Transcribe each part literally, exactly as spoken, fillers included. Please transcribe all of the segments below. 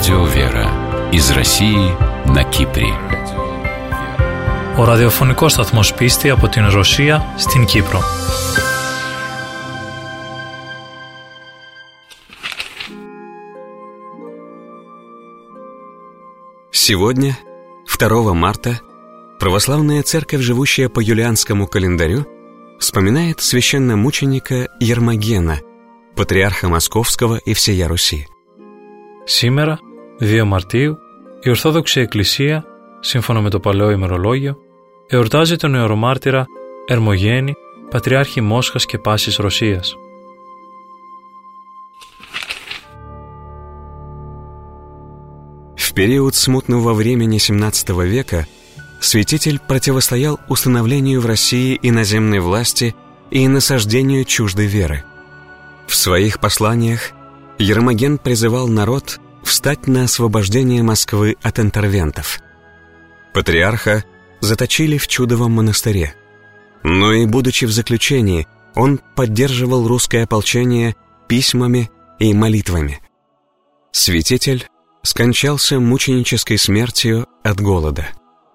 Радио Вера из России на Κύπρη. Ο ραδιοφωνικός σταθμός Πίστη από την Ρωσία στην Κύπρο. Сегодня, второго марта, православная церковь, живущая по юлианскому календарю, вспоминает священномученика Ермогена, πατριάρχα Μοσковского и всея Руси. Σήμερα, δύο Μαρτίου, η Ορθόδοξη Εκκλησία, σύμφωνα με το Παλαιό ημερολόγιο, εορτάζει τον ιερομάρτυρα Ερμογένη, πατριάρχη Μόσχας και πάσης Ρωσίας. В период смутного времени семнадцатого века святитель противостоял установлению в России иноземной власти и насаждению чуждой веры. В своих посланиях Ермоген призывал народ встать на освобождение Москвы от интервентов. Патриарха заточили в Чудовом монастыре. Но и будучи в заключении, он поддерживал русское ополчение письмами и молитвами. Святитель скончался мученической смертью от голода.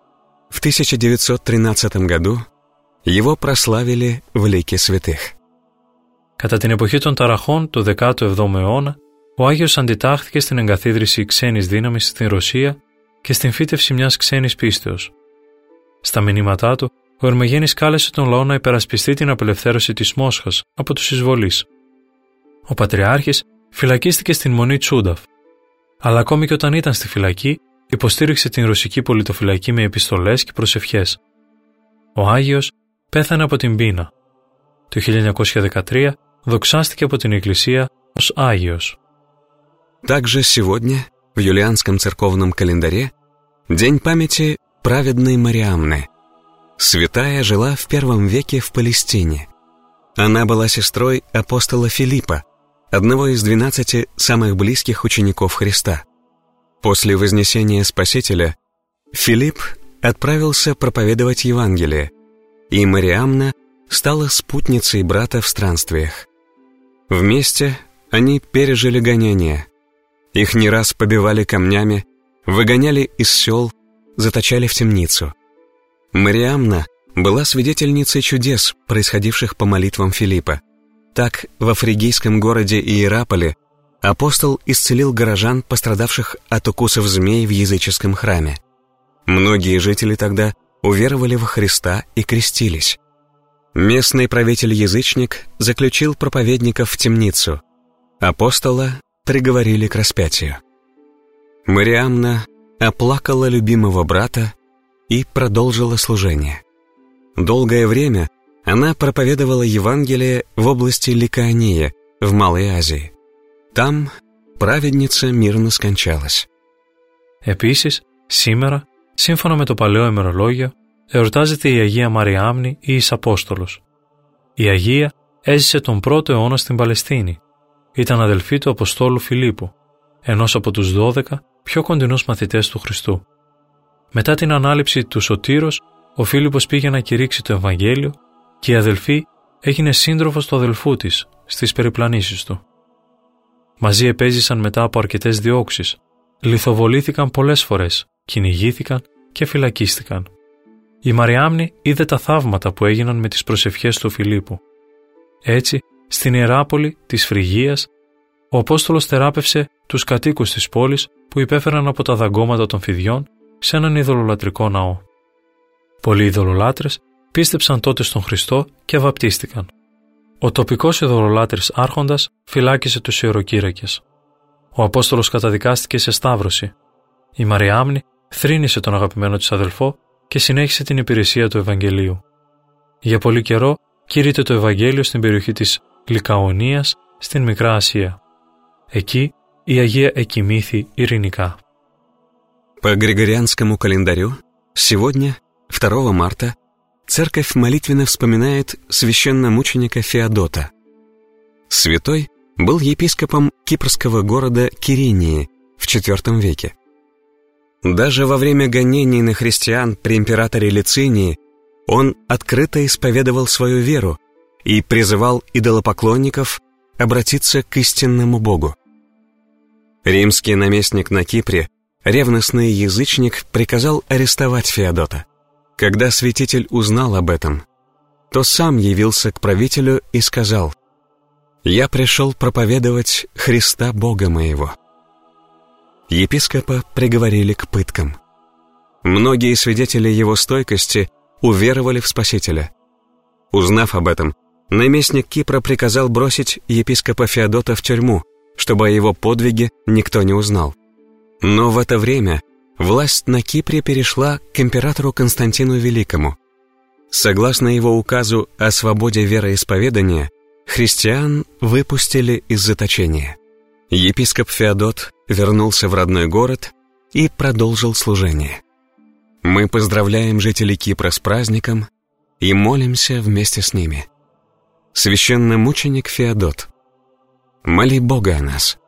В тысяча девятьсот тринадцатом году его прославили в лике святых. Κατά την εποχή των ταραχών του δέκατου εβδόμου αιώνα, ο Άγιος αντιτάχθηκε στην εγκαθίδρυση ξένης δύναμης στην Ρωσία και στην φύτευση μιας ξένης πίστεως. Στα μηνύματά του, ο Ερμογένης κάλεσε τον λαό να υπερασπιστεί την απελευθέρωση της Μόσχας από τους εισβολείς. Ο Πατριάρχης φυλακίστηκε στην Μονή Τσούνταφ, αλλά ακόμη και όταν ήταν στη φυλακή, υποστήριξε την ρωσική πολιτοφυλακή με επιστολές και προσευχές. Ο Άγιος πέθανε από την πείνα. Το χίλια εννιακόσια δεκατρία δοξάστηκε από την Εκκλησία ως Άγιος. Также сегодня, в юлианском церковном календаре, день памяти праведной Мариамны. Святая жила в первом веке в Палестине. Она была сестрой апостола Филиппа, одного из двенадцати самых близких учеников Христа. После вознесения Спасителя Филипп отправился проповедовать Евангелие, и Мариамна стала спутницей брата в странствиях. Вместе они пережили гонения. Их не раз побивали камнями, выгоняли из сел, заточали в темницу. Мариамна была свидетельницей чудес, происходивших по молитвам Филиппа. Так, во фригийском городе Иераполе апостол исцелил горожан, пострадавших от укусов змей в языческом храме. Многие жители тогда уверовали во Христа и крестились. Местный правитель-язычник заключил проповедников в темницу. Апостола приговорили к распятию. Мариамна оплакала любимого брата и продолжила служение. Долгое время она проповедовала Евангелие в области Ликаония, в Малой Азии. Там праведница мирно скончалась. Επίσης, σήμερα, σύμφωνα με το Παλαιό ημερολόγιο, εορτάζεται η Αγία Μαριάμνη ή εις Απόστολος. Η Αγία έζησε τον πρώτο αιώνα στην Παλαιστίνη. Ήταν αδελφή του Αποστόλου Φιλίππου, ενός από τους δώδεκα πιο κοντινούς μαθητές του Χριστού. Μετά την ανάληψη του Σωτήρος, ο Φίλιππος πήγε να κηρύξει το Ευαγγέλιο και η αδελφή έγινε σύντροφος του αδελφού της στις περιπλανήσεις του. Μαζί επέζησαν μετά από αρκετές διώξεις, λιθοβολήθηκαν πολλές φορές, κυνηγήθηκαν και φυλακίστηκαν. Η Μαριάμνη είδε τα θαύματα που έγιναν με τις προσευχές του Φιλίππου. Έτσι, στην Ιεράπολη της Φρυγίας, ο Απόστολος θεράπευσε τους κατοίκους της πόλης που υπέφεραν από τα δαγκώματα των φιδιών σε έναν ειδωλολατρικό ναό. Πολλοί ειδωλολάτρες πίστεψαν τότε στον Χριστό και βαπτίστηκαν. Ο τοπικός ειδωλολάτρης άρχοντας φυλάκισε τους ιεροκήρυκες. Ο Απόστολος καταδικάστηκε σε σταύρωση. Η Μαριάμνη θρήνησε τον αγαπημένο της αδελφό και συνέχισε την υπηρεσία του Ευαγγελίου. Για πολύ καιρό κήρυτε το Ευαγγέλιο στην περιοχή της Λικαονίας στην Μικρά Ασία. Εκεί η Αγία εκοιμήθη ειρηνικά. По Григорианскому календарю сегодня, второго марта, церковь молитвенно вспоминает священномученика Феодота. Святой был епископом кипрского города Киринии в четвёртом веке. Даже во время гонений на христиан при императоре Лицинии он открыто исповедовал свою веру и призывал идолопоклонников обратиться к истинному Богу. Римский наместник на Кипре, ревностный язычник, приказал арестовать Феодота. Когда святитель узнал об этом, то сам явился к правителю и сказал: «Я пришел проповедовать Христа Бога моего». Епископа приговорили к пыткам. Многие свидетели его стойкости уверовали в Спасителя. Узнав об этом, наместник Кипра приказал бросить епископа Феодота в тюрьму, чтобы о его подвиге никто не узнал. Но в это время власть на Кипре перешла к императору Константину Великому. Согласно его указу о свободе вероисповедания, христиан выпустили из заточения. Епископ Феодот вернулся в родной город и продолжил служение. Мы поздравляем жителей Кипра с праздником и молимся вместе с ними. Священномученик Феодот, моли Бога о нас.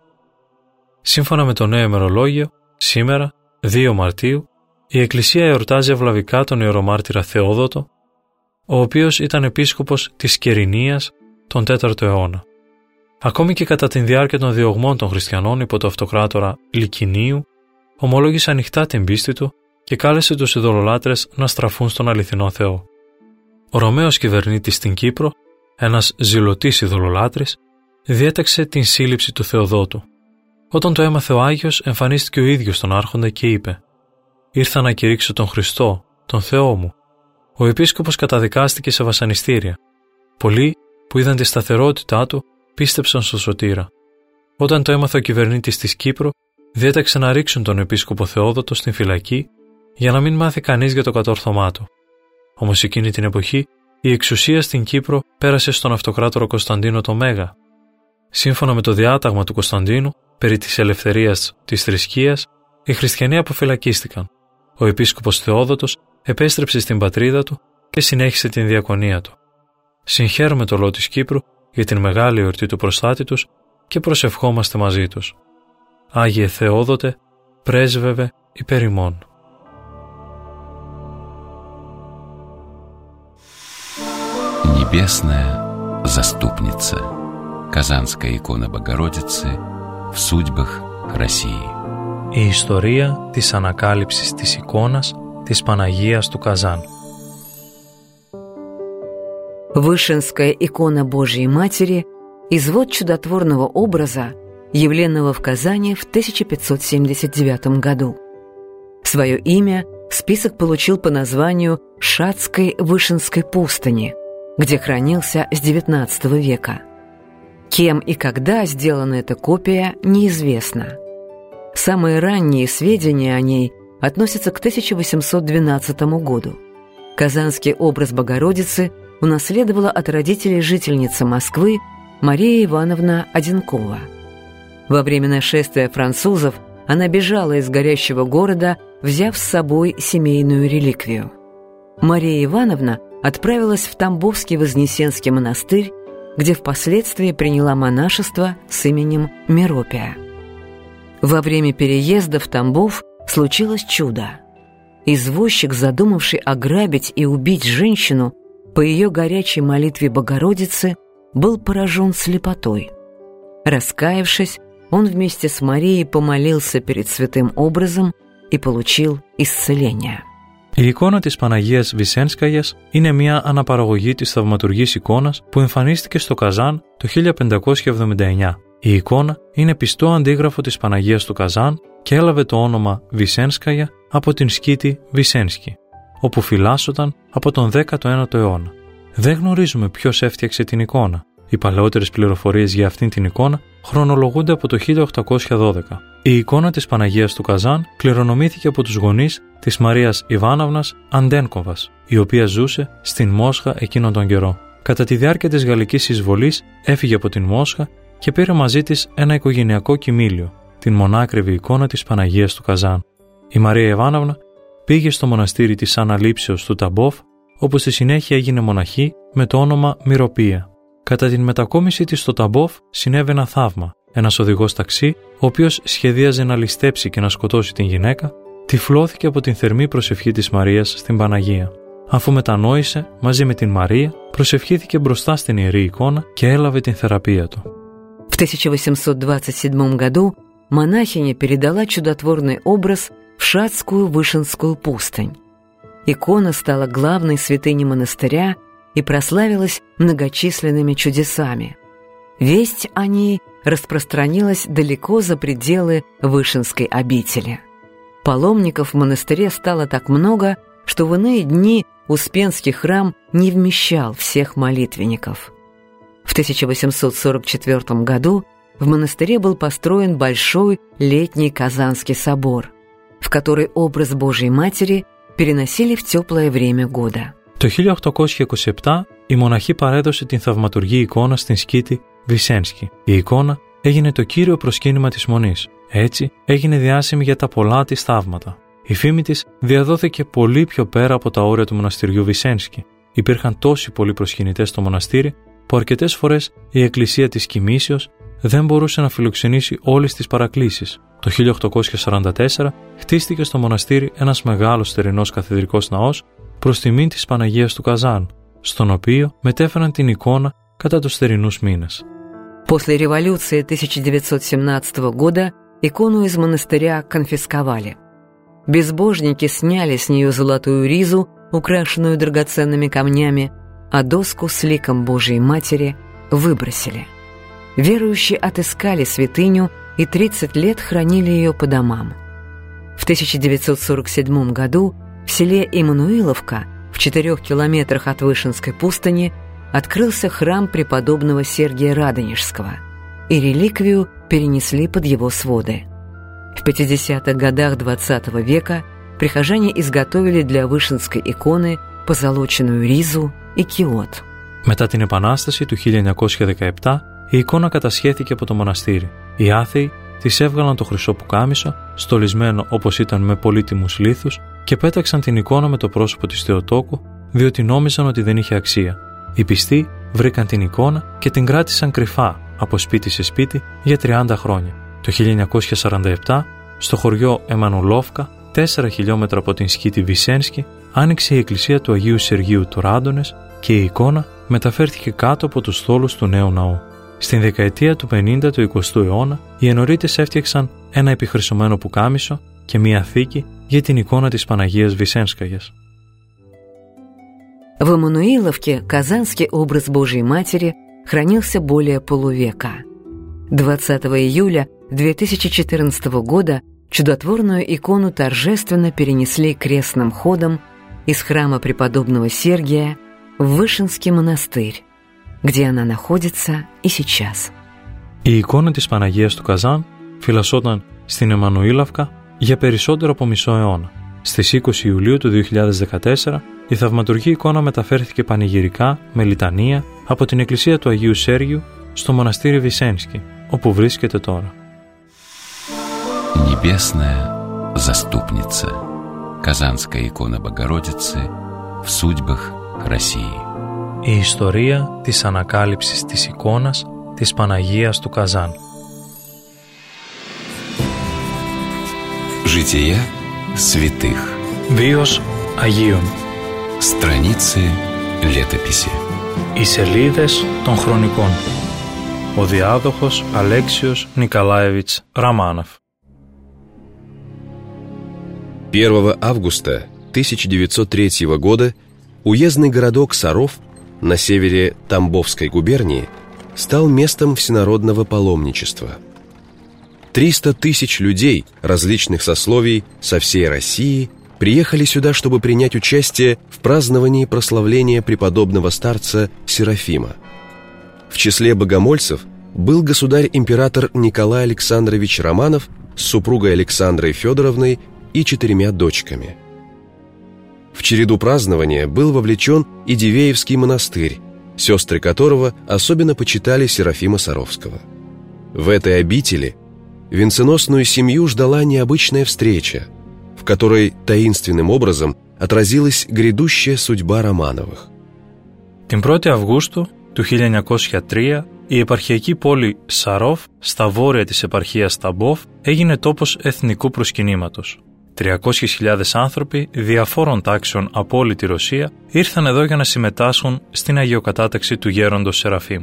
Σύμφωνα με το νέο ημερολόγιο, σήμερα, δύο Μαρτίου, η Εκκλησία εορτάζει ευλαβικά τον ιερομάρτυρα Θεόδοτο, ο οποίος ήταν επίσκοπος της Κερηνίας τον τέταρτο αιώνα. Ακόμη και κατά την διάρκεια των διωγμών των χριστιανών υπό το αυτοκράτορα Λικινίου, ομολόγησε ανοιχτά την πίστη του και κάλεσε τους ειδωλολάτρες να στραφούν στον αληθινό Θεό. Ο Ρωμαίος κυβερνήτης στην Κύπρο, ένας ζηλωτής ειδωλολάτρης, διέταξε την σύλληψη του Θεοδότου. Όταν το έμαθε ο Άγιος, εμφανίστηκε ο ίδιος στον Άρχοντα και είπε: «Ήρθα να κηρύξω τον Χριστό, τον Θεό μου». Ο επίσκοπος καταδικάστηκε σε βασανιστήρια. Πολλοί που είδαν τη σταθερότητά του πίστεψαν στο Σωτήρα. Όταν το έμαθε ο κυβερνήτης της Κύπρου, διέταξε να ρίξουν τον επίσκοπο Θεόδοτο στην φυλακή για να μην μάθει κανείς για το κατόρθωμά του. Όμως εκείνη την εποχή η εξουσία στην Κύπρο πέρασε στον αυτοκράτορο Κωνσταντίνο το Μέγα. Σύμφωνα με το διάταγμα του Κωνσταντίνου περί της ελευθερίας της θρησκείας, οι χριστιανοί αποφυλακίστηκαν. Ο επίσκοπος Θεόδοτος επέστρεψε στην πατρίδα του και συνέχισε την διακονία του. Συγχαίρουμε το λαό της Κύπρου για την μεγάλη εορτή του προστάτη τους και προσευχόμαστε μαζί τους. Άγιε Θεόδοτε, πρέσβευε υπέρ ημών. Небесная заступница, Казанская икона Богородицы в судьбах России. Η ιστορία της ανακάλυψης της εικόνας της Παναγίας του Казан. Вышинская икона Божьей Матери – извод чудотворного образа, явленного в Казани в тысяча пятьсот семьдесят девятом году. Свое имя список получил по названию Шацкой Вышинской пустыни, где хранился с девятнадцатого века. Кем и когда сделана эта копия, неизвестно. Самые ранние сведения о ней относятся к тысяча восемьсот двенадцатому году. Казанский образ Богородицы унаследовала от родителей жительница Москвы Мария Ивановна Одинкова. Во время нашествия французов она бежала из горящего города, взяв с собой семейную реликвию. Мария Ивановна отправилась в Тамбовский Вознесенский монастырь, где впоследствии приняла монашество с именем Меропия. Во время переезда в Тамбов случилось чудо. Извозчик, задумавший ограбить и убить женщину, по ее горячей молитве Богородицы был поражен слепотой. Раскаявшись, он вместе с Марией помолился перед святым образом и получил исцеление. Η εικόνα της Παναγίας Βυσένσκαγιας είναι μια αναπαραγωγή της θαυματουργής εικόνας που εμφανίστηκε στο Καζάν το χίλια πεντακόσια εβδομήντα εννιά. Η εικόνα είναι πιστό αντίγραφο της Παναγίας του Καζάν και έλαβε το όνομα Βυσένσκαγια από την σκήτη Βυσένσκι, όπου φυλάσσονταν από τον δέκατο ένατο αιώνα. Δεν γνωρίζουμε ποιος έφτιαξε την εικόνα. Οι παλαιότερες πληροφορίες για αυτήν την εικόνα χρονολογούνται από το χίλια οκτακόσια δώδεκα. Η εικόνα της Παναγίας του Καζάν κληρονομήθηκε από τους γονείς της Μαρίας Ιβάναυνας Αντένκοβας, η οποία ζούσε στην Μόσχα εκείνον τον καιρό. Κατά τη διάρκεια της γαλλικής εισβολής έφυγε από την Μόσχα και πήρε μαζί της ένα οικογενειακό κοιμήλιο, την μονάκριβη εικόνα της Παναγίας του Καζάν. Η Μαρία Ιβάναυνα πήγε στο μοναστήρι της Αναλήψεως του Ταμπόφ, όπου στη συνέχεια έγινε μοναχή με το όνομα Μυροπία. Κατά την μετακόμιση της στο Ταμπόφ συνέβη ένα θαύμα. Ένας οδηγός ταξί, ο οποίος σχεδίαζε να ληστέψει και να σκοτώσει την γυναίκα, τυφλώθηκε από την θερμή προσευχή της Μαρίας στην Παναγία. Αφού μετανόησε, μαζί με την Μαρία, προσευχήθηκε μπροστά στην ιερή εικόνα και έλαβε την θεραπεία του. В тысяча восемьсот двадцать седьмом году монахиня передала чудотворный образ в Шацкую Вышинскую пустынь. Икона стала главной святыней монастыря и прославилась многочисленными чудесами. Весть о ней распространилась далеко за пределы Вышинской обители. Паломников в монастыре стало так много, что в иные дни Успенский храм не вмещал всех молитвенников. В тысяча восемьсот сорок четвёртом году в монастыре был построен большой летний Казанский собор, в который образ Божией Матери переносили в теплое время года. Το χίλια οκτακόσια είκοσι επτά η μοναχή παρέδωσε την θαυματουργή εικόνα στην σκήτη Βυσένσκι. Η εικόνα έγινε το κύριο προσκύνημα της Μονής. Έτσι έγινε διάσημη για τα πολλά της θαύματα. Η φήμη της διαδόθηκε πολύ πιο πέρα από τα όρια του μοναστηριού Βυσένσκι. Υπήρχαν τόσοι πολλοί προσκυνητές στο μοναστήρι που αρκετές φορές η εκκλησία της Κοιμήσεως δεν μπορούσε να φιλοξενήσει όλες τις παρακλήσεις. Το χίλια οκτακόσια σαράντα τέσσερα χτίστηκε στο μοναστήρι ένας μεγάλος στερηνός καθεδρικός ναός προς τιμήν της Παναγίας του Καζάν, στον οποίο μετέφεραν την εικόνα κατά τους θερινούς μήνες. После революции тысяча девятьсот семнадцатого года икону из монастыря конфисковали. Безбожники сняли с нее золотую ризу, украшенную драгоценными камнями, а доску с ликом Божией Матери выбросили. Верующие отыскали святыню и тридцать лет хранили ее по домам. В тысяча девятьсот сорок седьмом году в селе Иммануиловка, в четырех километрах от Вышинской пустыни, открылся храм преподобного Сергия Радонежского, и реликвию перенесли под его своды. В пятидесятых годах двадцатого века прихожане изготовили для Вышинской иконы позолоченную ризу и киот. Μετά την Επανάσταση του χίλια εννιακόσια δεκαεπτά, η εικόνα κατασχέθηκε από το μοναστήρι. Οι άθεοι της έβγαλαν το χρυσό πουκάμισο, στολισμένο όπως ήταν με πολύτιμους λίθους, και πέταξαν την εικόνα με το πρόσωπο της Θεοτόκου, διότι νόμιζαν ότι δεν είχε αξία. Οι πιστοί βρήκαν την εικόνα και την κράτησαν κρυφά από σπίτι σε σπίτι για τριάντα χρόνια. Το χίλια εννιακόσια σαράντα επτά, στο χωριό Εμμανουλόφκα, τέσσερα χιλιόμετρα από την σκήτη Βυσένσκι, άνοιξε η εκκλησία του Αγίου Σεργίου του Ράντονες και η εικόνα μεταφέρθηκε κάτω από τους στόλους του νέου ναού. Στην δεκαετία του πενήντα του εικοστού αιώνα, οι ενορίτες έφτιαξαν ένα επιχρυσωμένο πουκάμισο και μία θήκη για την εικόνα της Παναγίας Висенскаяс. В Иммануиловке казанский образ Божией Матери хранился более полувека. двадцатого июля две тысячи четырнадцатого года чудотворную икону торжественно перенесли крестным ходом из храма преподобного Сергия в Вышинский монастырь, где она находится и сейчас. Η εικόνα της Παναγίας του Καζάν φυλασσόταν στην Εμμανουήλαυκα για περισσότερο από μισό αιώνα. Στις είκοσι Ιουλίου του δύο χιλιάδες δεκατέσσερα η θαυματουργή εικόνα μεταφέρθηκε πανηγυρικά με λιτανία από την εκκλησία του Αγίου Σέργιου στο μοναστήρι Βυσένσκι, όπου βρίσκεται τώρα. Небесная заступница, Казанская икона Богородицы в судьбах России. Η ιστορία της ανακάλυψης της εικόνας της Παναγίας του Καζάν. Жития святых. Βίος Αγίων. Страницы летописи. Οι σελίδες των χρονικών. Ο διάδοχος Αλέξιος Николаевич Романов. первого августа тысяча девятьсот третьего года уездный городок Саров на севере Тамбовской губернии стал местом всенародного паломничества. триста тысяч людей различных сословий со всей России приехали сюда, чтобы принять участие в праздновании прославления преподобного старца Серафима. В числе богомольцев был государь-император Николай Александрович Романов с супругой Александрой Федоровной и четырьмя дочками. В череду празднования был вовлечен и Дивеевский монастырь, сестры которого особенно почитали Серафима Саровского. В этой обители венценосную семью ждала необычная встреча, в которой таинственным образом отразилась грядущая судьба Романовых. Την πρώτη Αυγούστου του χίλια εννιακόσια τρία η επαρχιακή πόλη Σαρόφ στα βόρεια της επαρχίας Ταμπόφ έγινε τόπος εθνικού προσκυνήματος. τριακόσιες χιλιάδες άνθρωποι διαφόρων τάξεων από όλη τη Ρωσία ήρθαν εδώ για να συμμετάσχουν στην αγιοκατάταξη του γέροντος Σεραφείμ.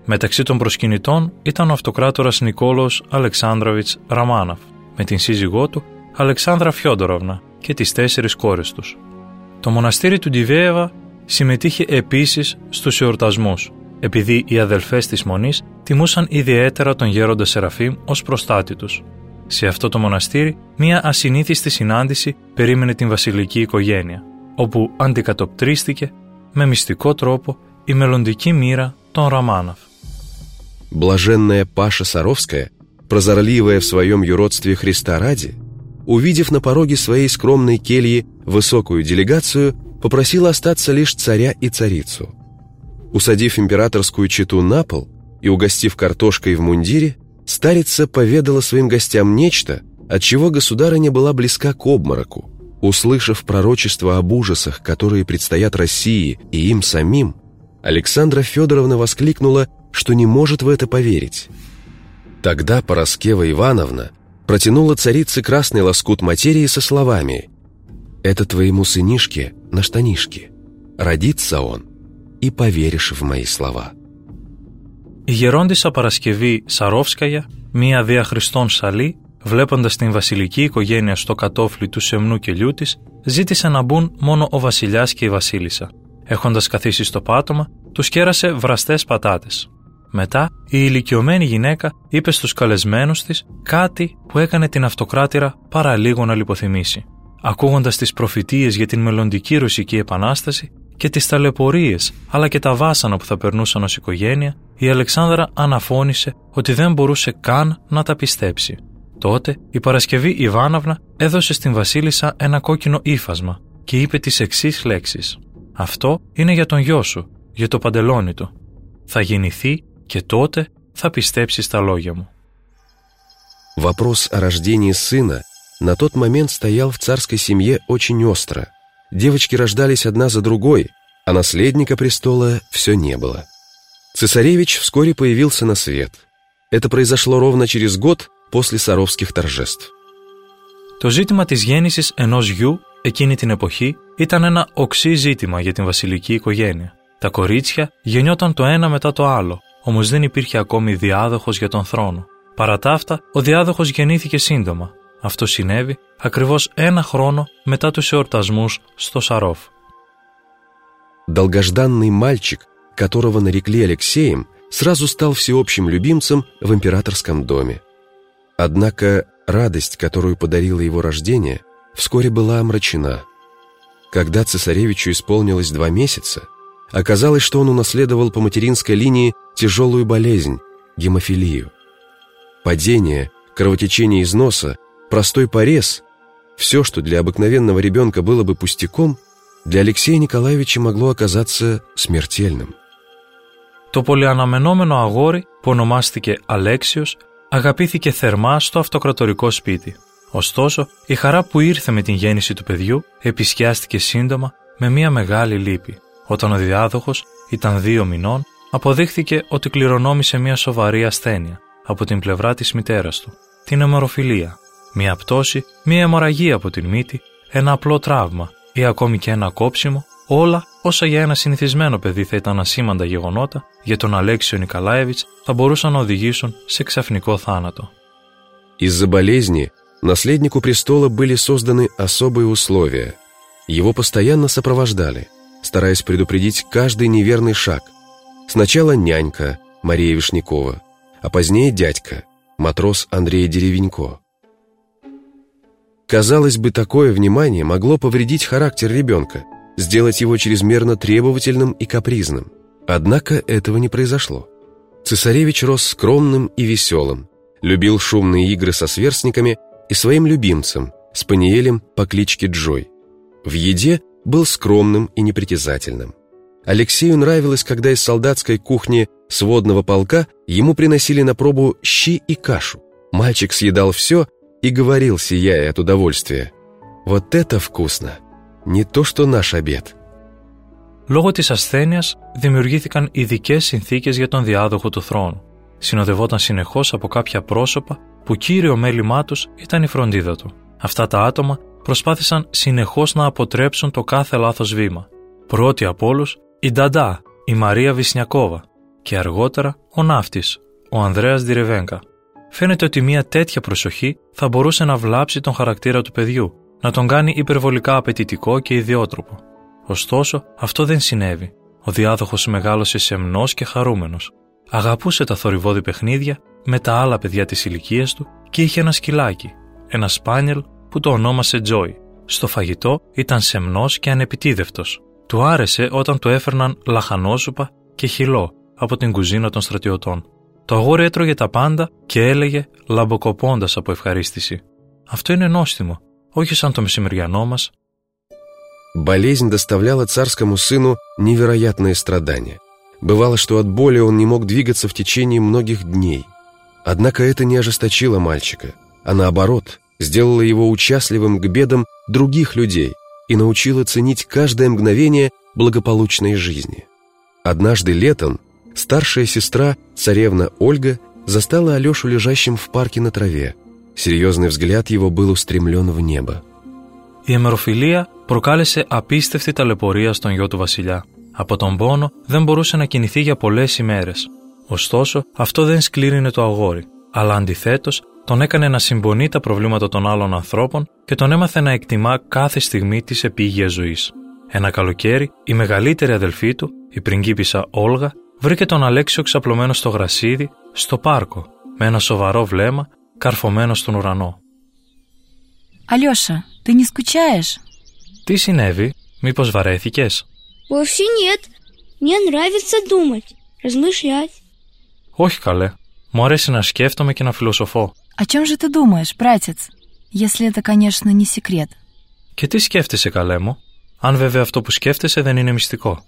Μεταξύ των προσκυνητών ήταν ο αυτοκράτορας Νικόλαος Αλεξάνδροβιτς Ραμάνοφ με την σύζυγό του Αλεξάνδρα Φιόντοροβνα και τις τέσσερις κόρες τους. Το μοναστήρι του Ντιβέεβα συμμετείχε επίσης στους εορτασμούς, επειδή οι αδελφές της Μονής τιμούσαν ιδιαίτερα τον γέροντα Σεραφείμ ως προστάτη τους. Σε αυτό το μοναστήρι, μία ασυνήθιστη συνάντηση περίμενε την βασιλική οικογένεια, όπου αντικατοπτρίστηκε με μυστικό τρόπο η μελλοντική μοίρα των Романов. Блаженная Паша Саровская, прозорливая в своем юродстве Христа ради, увидев на пороге своей скромной кельи высокую делегацию, попросила остаться лишь царя и царицу. Усадив императорскую чету на пол и угостив картошкой в мундире, старица поведала своим гостям нечто, от чего государыня была близка к обмороку. Услышав пророчество об ужасах, которые предстоят России и им самим, Александра Федоровна воскликнула, что не может в это поверить. Тогда Пороскева Ивановна протянула царице красный лоскут материи со словами: «Это твоему сынишке на штанишке. Родится он, и поверишь в мои слова». Η γερόντισσα Παρασκευή Σαρόφσκαγια, μία δια Χριστόν σαλή, βλέποντας την βασιλική οικογένεια στο κατόφλι του σεμνού κελιού της, ζήτησε να μπουν μόνο ο βασιλιάς και η βασίλισσα. Έχοντας καθίσει στο πάτωμα, τους κέρασε βραστές πατάτες. Μετά, η ηλικιωμένη γυναίκα είπε στους καλεσμένους της κάτι που έκανε την αυτοκράτηρα παραλίγο να λιποθυμήσει. Ακούγοντας τις προφητείες για την μελλοντική ρωσική επανάσταση και τις ταλαιπωρίες αλλά και τα βάσανα που θα περνούσαν ως οικογένεια, η Αλεξάνδρα αναφώνησε ότι δεν μπορούσε καν να τα πιστέψει. Τότε η Παρασκευή Ιβάνοβνα έδωσε στην βασίλισσα ένα κόκκινο ύφασμα και είπε τις εξής λέξεις: «Αυτό είναι για τον γιο σου, για το παντελόνι του. Θα γεννηθεί και τότε θα πιστέψει στα λόγια μου». Вопрос о рождении сына на тот момент стоял в царской семье очень остро. Девочки рождались одна за другой, а наследника престола все не было. Цесаревич вскоре появился на свет. Это произошло ровно через год после Саровских торжеств. Το ζήτημα της γέννησης ενός γιου εκείνη την εποχή ήταν ένα οξύ ζήτημα για την βασιλική οικογένεια. Τα κορίτσια γεννιόταν το ένα μετά το άλλο, όμως δεν υπήρχε ακόμη διάδοχος για τον θρόνο. Παρά τα αυτά, ο διάδοχος γεννήθηκε σύντομα. Αυτό συνέβη ακριβώς ένα χρόνο μετά τους εορτασμούς στο Σαρόφ. Долгожданный мальчик, которого нарекли Алексеем, сразу стал всеобщим любимцем в императорском доме. Однако радость, которую подарило его рождение, вскоре была омрачена. Когда цесаревичу исполнилось два месяца, оказалось, что он унаследовал по материнской линии тяжелую болезнь – гемофилию. Падение, кровотечение из носа, простой порез – все, что для обыкновенного ребенка было бы пустяком, для Алексея Николаевича могло оказаться смертельным. Το πολυαναμενόμενο αγόρι που ονομάστηκε Αλέξιος αγαπήθηκε θερμά στο αυτοκρατορικό σπίτι. Ωστόσο, η χαρά που ήρθε με την γέννηση του παιδιού επισκιάστηκε σύντομα με μια μεγάλη λύπη. Όταν ο διάδοχος ήταν δύο μηνών, αποδείχθηκε ότι κληρονόμησε μια σοβαρή ασθένεια από την πλευρά της μητέρας του, την αιμορροφιλία. Μια πτώση, μια αιμορραγία από την μύτη, ένα απλό τραύμα ή ακόμη και ένα κόψιμο, όλα όσα για ένα συνηθισμένο παιδί θα ήταν ασήμαντα γεγονότα, για τον Αλέξιο Νικολάεβιτς θα μπορούσαν να οδηγήσουν σε ξαφνικό θάνατο. Из-за болезни наследнику престола были созданы особые условия. Его постоянно сопровождали, стараясь предупредить каждый неверный шаг. Сначала нянька Мария Вишнякова, а позднее дядька, матрос Андрей Деревенько. Казалось бы, такое внимание могло повредить характер ребенка, сделать его чрезмерно требовательным и капризным. Однако этого не произошло. Цесаревич рос скромным и веселым, любил шумные игры со сверстниками и своим любимцем, спаниелем по кличке Джой. В еде был скромным и непритязательным. Алексею нравилось, когда из солдатской кухни сводного полка ему приносили на пробу щи и кашу. Мальчик съедал все и говорил, сияя от удовольствия: «Вот это вкусно! Не то, что наш обед». Λόγω της ασθένειας δημιουργήθηκαν ειδικές συνθήκες για τον διάδοχο του θρόνου. Συνοδευόταν συνεχώς από κάποια πρόσωπα που κύριο μέλημά τους ήταν η φροντίδα του. Αυτά τα άτομα προσπάθησαν συνεχώς να αποτρέψουν το κάθε λάθος βήμα. Πρώτη από όλους η Νταντά, η Μαρία Βισνιακόβα, και αργότερα ο ναύτης, ο Ανδρέας Ντιρεβέγκα. Φαίνεται ότι μια τέτοια προσοχή θα μπορούσε να βλάψει τον χαρακτήρα του παιδιού, να τον κάνει υπερβολικά απαιτητικό και ιδιότροπο. Ωστόσο, αυτό δεν συνέβη. Ο διάδοχος μεγάλωσε σεμνός και χαρούμενος. Αγαπούσε τα θορυβώδη παιχνίδια με τα άλλα παιδιά της ηλικίας του και είχε ένα σκυλάκι, ένα σπάνιελ που το ονόμασε Τζόι. Στο φαγητό ήταν σεμνός και ανεπιτίδευτος. Του άρεσε όταν του έφερναν λαχανόσουπα και χυλό από την κουζίνα των στρατιωτών. Το αγόρι έτρωγε τα πάντα και έλεγε λαμποκοπώντας από ευχαρίστηση: «Αυτό είναι νόστιμο, όχι σαν το μεσημεριανό μας». Болезнь доставляла царскому сыну невероятные страдания. Бывало, что от боли он не мог двигаться в течение многих дней. Однако это не ожесточило мальчика, а наоборот, сделало его участливым к бедам других людей и научило ценить каждое мгновение благополучной жизни. Однажды летом старшая сестра, царевна Ольга, застала Алешу лежащим в парке на траве. Серьезный взгляд его был устремлен в небо. Η αιμεροφιλία προκάλεσε απίστευτη ταλαιπωρία στον γιο του βασιλιά. Από τον πόνο δεν μπορούσε να κινηθεί για πολλές ημέρες. Ωστόσο, αυτό δεν σκλήρινε το αγόρι, αλλά αντιθέτως τον έκανε να συμπονεί τα προβλήματα των άλλων ανθρώπων και τον έμαθε να εκτιμά κάθε στιγμή της επίγειας ζωής. Ένα καλοκαίρι, η μεγαλύτερη αδελφή του, η πριγκίπισσα Όλγα, βρήκε τον Αλέξιο ξαπλωμένο στο γρασίδι, στο πάρκο, με ένα σοβαρό βλέμμα καρφωμένο στον ουρανό. «Αλёша, ты не скучаешь?» Τι συνέβη, μήπως βαρέθηκες? Вовсе нет. Мне нравится думать, размышлять. Όχι καλέ, μου αρέσει να σκέφτομαι και να φιλοσοφώ. «О чем же ты думаешь, братец? Если это, конечно, не секрет». Και τι σκέφτεσαι καλέ μου, αν βέβαια αυτό που σκέφτεσαι δεν είναι μυστικό?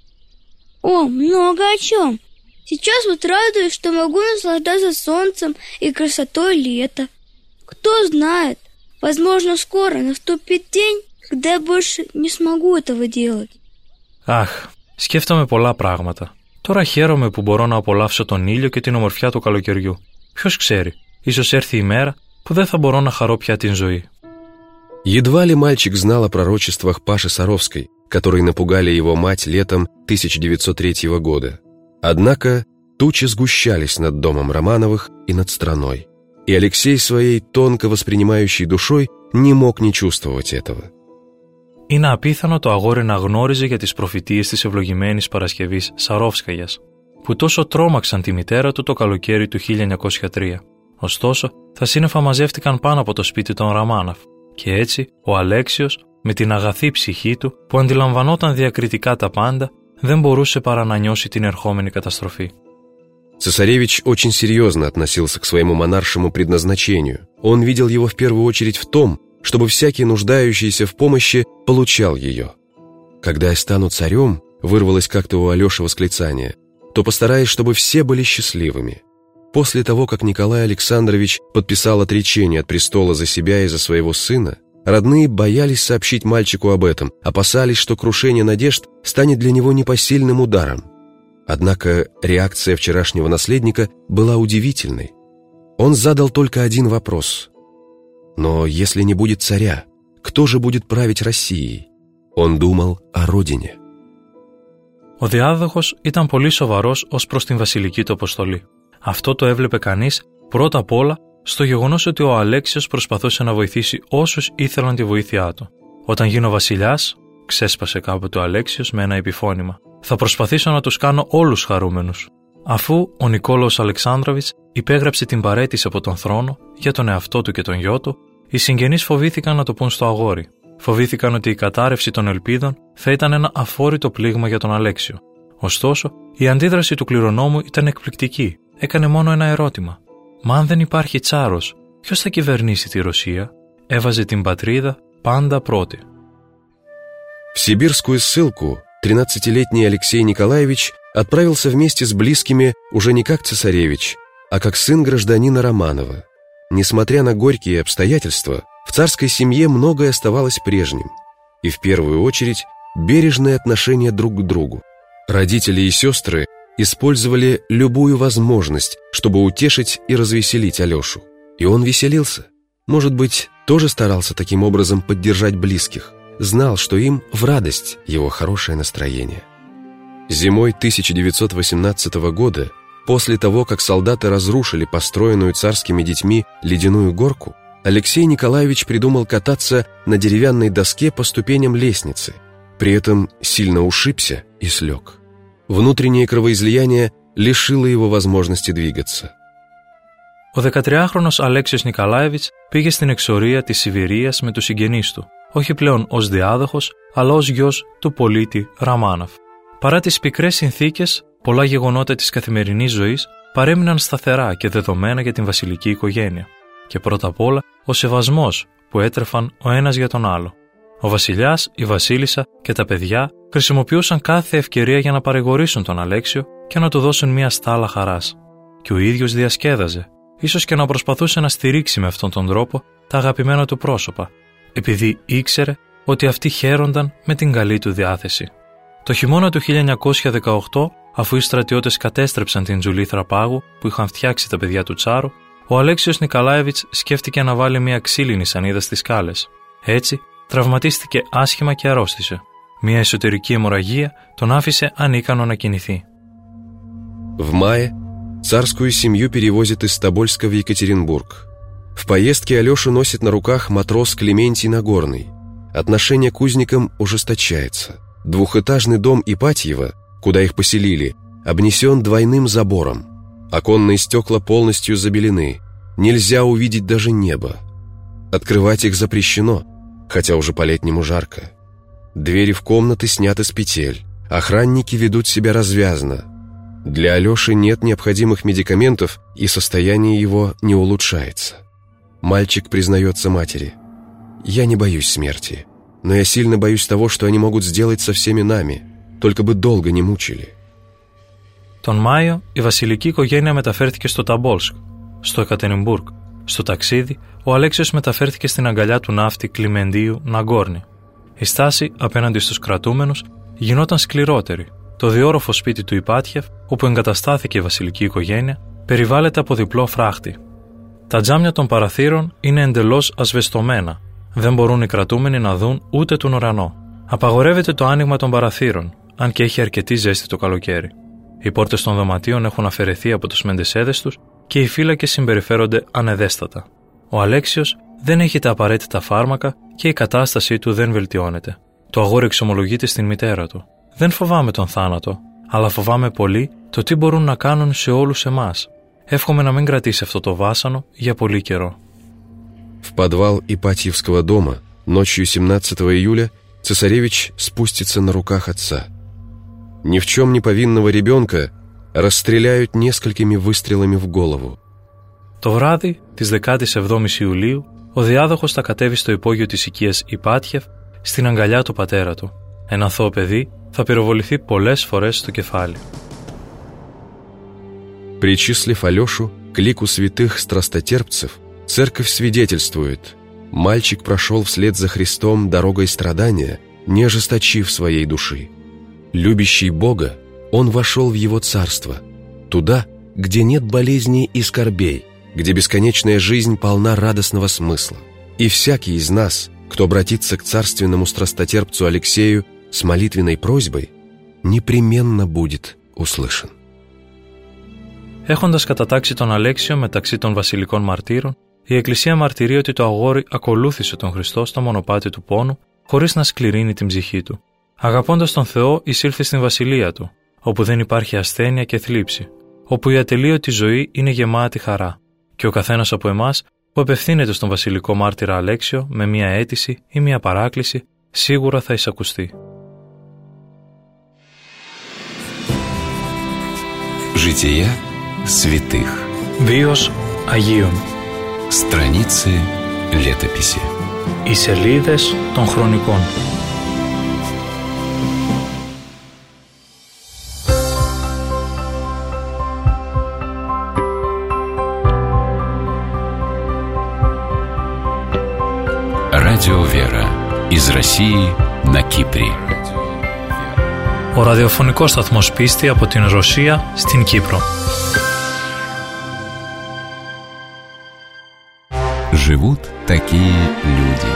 О, много о чем. Сейчас вот радуюсь, что могу наслаждаться солнцем и красотой лета. Кто знает, возможно, скоро наступит день, когда я больше не смогу этого делать. Αχ, σκέφτομαι πολλά πράγματα. Τώρα χαίρομαι που μπορώ να απολαύσω τον ήλιο και την ομορφιά του καλοκαιριού. Ποιος ξέρει, ίσως έρθει η μέρα που δεν θα μπορώ να χαρώ πια την ζωή. Едва ли мальчик знал о пророчествах Паши Саровской, которые напугали его мать летом тысяча девятьсот третьего года. Однако тучи сгущались над домом Романовых и над страной. И Алексей своей тонко воспринимающей душой не мог не чувствовать этого. Είναι απίθανο το αγόρι να γνώριζε για τις προφητείες της ευλογημένης Παρασκευής Σαρόφσκαγιας, που τόσο τρόμαξαν τη μητέρα του το καλοκαίρι του χίλια εννιακόσια τρία. Ωστόσο, τα σύννεφα μαζεύτηκαν πάνω από το σπίτι των Ραμάναφ, και έτσι ο Αλέξιος, με την αγαθή ψυχή του, που αντιλαμβανόταν διακριτικά τα πάντα, δεν μπορούσε παρά να νιώσει την ερχόμενη καταστροφή. Цесаревич очень серьезно относился к своему монаршему предназначению. Он видел его в первую очередь в том, чтобы всякий нуждающийся в помощи получал ее. «Когда я стану царем», вырвалось как-то у Алеши восклицание, «то постараюсь, чтобы все были счастливыми». После того, как Николай Александрович подписал отречение от престола за себя и за своего сына, родные боялись сообщить мальчику об этом, опасались, что крушение надежд станет для него непосильным ударом. Однако реакция вчерашнего наследника была удивительной. Он задал только один вопрос. «Но если не будет царя, кто же будет править Россией?» Он думал о родине. Ο διάδοχος ήταν πολύ σοβαρός ως προς την βασιλική του αποστολή. Αυτό το έβλεπε κανείς πρώτα απ' όλα στο γεγονός ότι ο Αλέξιος προσπαθούσε να βοηθήσει όσους ήθελαν τη βοήθειά του. «Όταν γίνω βασιλιάς», ξέσπασε κάποτε ο Αλέξιος με ένα επιφώνημα, «θα προσπαθήσω να τους κάνω όλους χαρούμενους». Αφού ο Νικόλαος Αλεξάνδροβιτς υπέγραψε την παραίτηση από τον θρόνο για τον εαυτό του και τον γιο του, οι συγγενείς φοβήθηκαν να το πούν στο αγόρι. Φοβήθηκαν ότι η κατάρρευση των ελπίδων θα ήταν ένα αφόρητο πλήγμα για τον Αλέξιο. Ωστόσο, η αντίδραση του κληρονόμου ήταν εκπληκτική. Έκανε μόνο ένα ερώτημα. «Μα αν δεν υπάρχει τσάρος, ποιος θα κυβερνήσει τη Ρωσία?» Έβαζε την πατρίδα πάντα πρώτη. В сибирскую ссылку тринадцатилетний Алексей Николаевич отправился вместе с близкими уже не как цесаревич, а как сын гражданина Романова. Несмотря на горькие обстоятельства, в царской семье многое оставалось прежним, и в первую очередь бережное отношение друг к другу. Родители и сестры использовали любую возможность, чтобы утешить и развеселить Алешу. И он веселился. Может быть, тоже старался таким образом поддержать близких, знал, что им в радость его хорошее настроение. Зимой тысяча девятьсот восемнадцатого года после того, как солдаты разрушили построенную царскими детьми ледяную горку, Алексей Николаевич придумал кататься на деревянной доске по ступеням лестницы. При этом сильно ушибся и слег. Внутреннее кровоизлияние лишило его возможности двигаться. Ο δεκατριάχρονος Αλέξιος Νικαλάεβιτς πήγε στην εξορία της Σιβηρίας με τους συγγενείς του, όχι πλέον ως διάδοχος, αλλά ως γιος του πολίτη Ραμάνοφ. Παρά τις πικρές συνθήκες, πολλά γεγονότα της καθημερινής ζωής παρέμειναν σταθερά και δεδομένα για την βασιλική οικογένεια. Και πρώτα απ' όλα, ο σεβασμός που έτρεφαν ο ένας για τον άλλο. Ο βασιλιάς, η βασίλισσα και τα παιδιά χρησιμοποιούσαν κάθε ευκαιρία για να παρηγορήσουν τον Αλέξιο και να του δώσουν μια στάλα χαράς. Και ο ίδιος διασκέδαζε, ίσως και να προσπαθούσε να στηρίξει με αυτόν τον τρόπο τα αγαπημένα του πρόσωπα, επειδή ήξερε ότι αυτοί χαίρονταν με την καλή του διάθεση. Το χειμώνα του χίλια εννιακόσια δεκαοκτώ, αφού οι στρατιώτες κατέστρεψαν την τζουλήθρα πάγου που είχαν φτιάξει τα παιδιά του Τσάρου, ο Αλέξιος Νικαλάεβιτς σκέφτηκε να βάλει μια ξύλινη σανίδα στις σκάλες. Έτσι, τραυματίστηκε άσχημα και αρρώστησε. Μια εσωτερική αιμορραγία τον άφησε ανίκανο να κινηθεί. В мае царскую семью перевозят из Тобольска в Екатеринбург. В поездке Алешу носит на руках матрос Клементий Нагорный. Отношение к узникам ужесточается. Двухэтажный дом Ипатьева, куда их поселили, обнесен двойным забором. Оконные стекла полностью забелены. Нельзя увидеть даже небо. Открывать их запрещено, хотя уже по-летнему жарко. Двери в комнаты сняты с петель. Охранники ведут себя развязно. Для Алеши нет необходимых медикаментов, и состояние его не улучшается. Мальчик признается матери: «Я не боюсь смерти, но я сильно боюсь того, что они могут сделать со всеми нами, только бы долго не мучили». Τον Μάιο, η βασιλική οικογένεια μεταφέρθηκε στο Ταμπόλσκ, στο Εκατερινμπουργκ. Στο ταξίδι, ο Αλέξιος μεταφέρθηκε στην αγκαλιά του ναύτη Κλιμεντίου Ναγκόρνη. Η στάση απέναντι στους κρατούμενους γινόταν σκληρότερη. Το διόροφο σπίτι του Ιπάτιεφ, όπου εγκαταστάθηκε η βασιλική οικογένεια, περιβάλλεται από διπλό φράχτη. Τα τζάμια των παραθύρων είναι εντελώς ασβεστωμένα. Δεν μπορούν οι κρατούμενοι να δουν ούτε τον ουρανό. Απαγορεύεται το άνοιγμα των παραθύρων, αν και έχει αρκετή ζέστη το καλοκαίρι. Οι πόρτες των δωματίων έχουν αφαιρεθεί από τους μεντεσέδες τους και οι φύλακες συμπεριφέρονται ανεδέστατα. Ο Αλέξιος δεν έχει τα απαραίτητα φάρμακα και η κατάστασή του δεν βελτιώνεται. Το αγόρι εξομολογείται στην μητέρα του. Δεν φοβάμαι τον θάνατο, αλλά φοβάμαι πολύ το τι μπορούν να κάνουν σε όλους εμάς. Εύχομαι να μην κρατήσει αυτό το βάσανο για πολύ καιρό. В подвал Ипатьевского дома ночью семнадцатого июля цесаревич спустится на руках отца. Ни в чем не повинного ребенка расстреляют несколькими выстрелами в голову. Το βράδυ της δεκάτης εβδόμης Ιουλίου, ο διάδοχος θα κατέβει στο υπόγειο της οικίας Ιπάτιεφ στην αγκαλιά του πατέρα του. Ένα αθώο παιδί θα πυροβοληθεί πολλές φορές στο κεφάλι. Причислив Алешу к лику святых страстотерпцев, церковь свидетельствует: мальчик прошел вслед за Христом дорогой страдания, не ожесточив своей души. Любящий Бога, он вошел в Его царство, туда, где нет болезней и скорбей, где бесконечная жизнь полна радостного смысла. И всякий из нас, кто обратится к царственному страстотерпцу Алексею с молитвенной просьбой, непременно будет услышан. Έχοντας κατατάξει τον Αλέξιο μεταξύ των βασιλικών μαρτύρων, η Εκκλησία μαρτυρεί ότι το αγόρι ακολούθησε τον Χριστό στο μονοπάτι του πόνου, χωρίς να σκληρύνει την ψυχή του. Αγαπώντας τον Θεό, εισήλθε στην βασιλεία του, όπου δεν υπάρχει ασθένεια και θλίψη, όπου η ατελείωτη ζωή είναι γεμάτη χαρά, και ο καθένας από εμάς που απευθύνεται στον βασιλικό μάρτυρα Αλέξιο με μία αίτηση ή μία παράκληση, σίγουρα θα εισακουστεί. Жития святых. Βίος Αγίων. Страницы летописи. Οι σελίδες των χρονικών. Радио Вера. Из России на Кипре. Ο ραδιοφωνικός σταθμός Πίστη από την Ρωσία στην Κύπρο. Живут такие люди.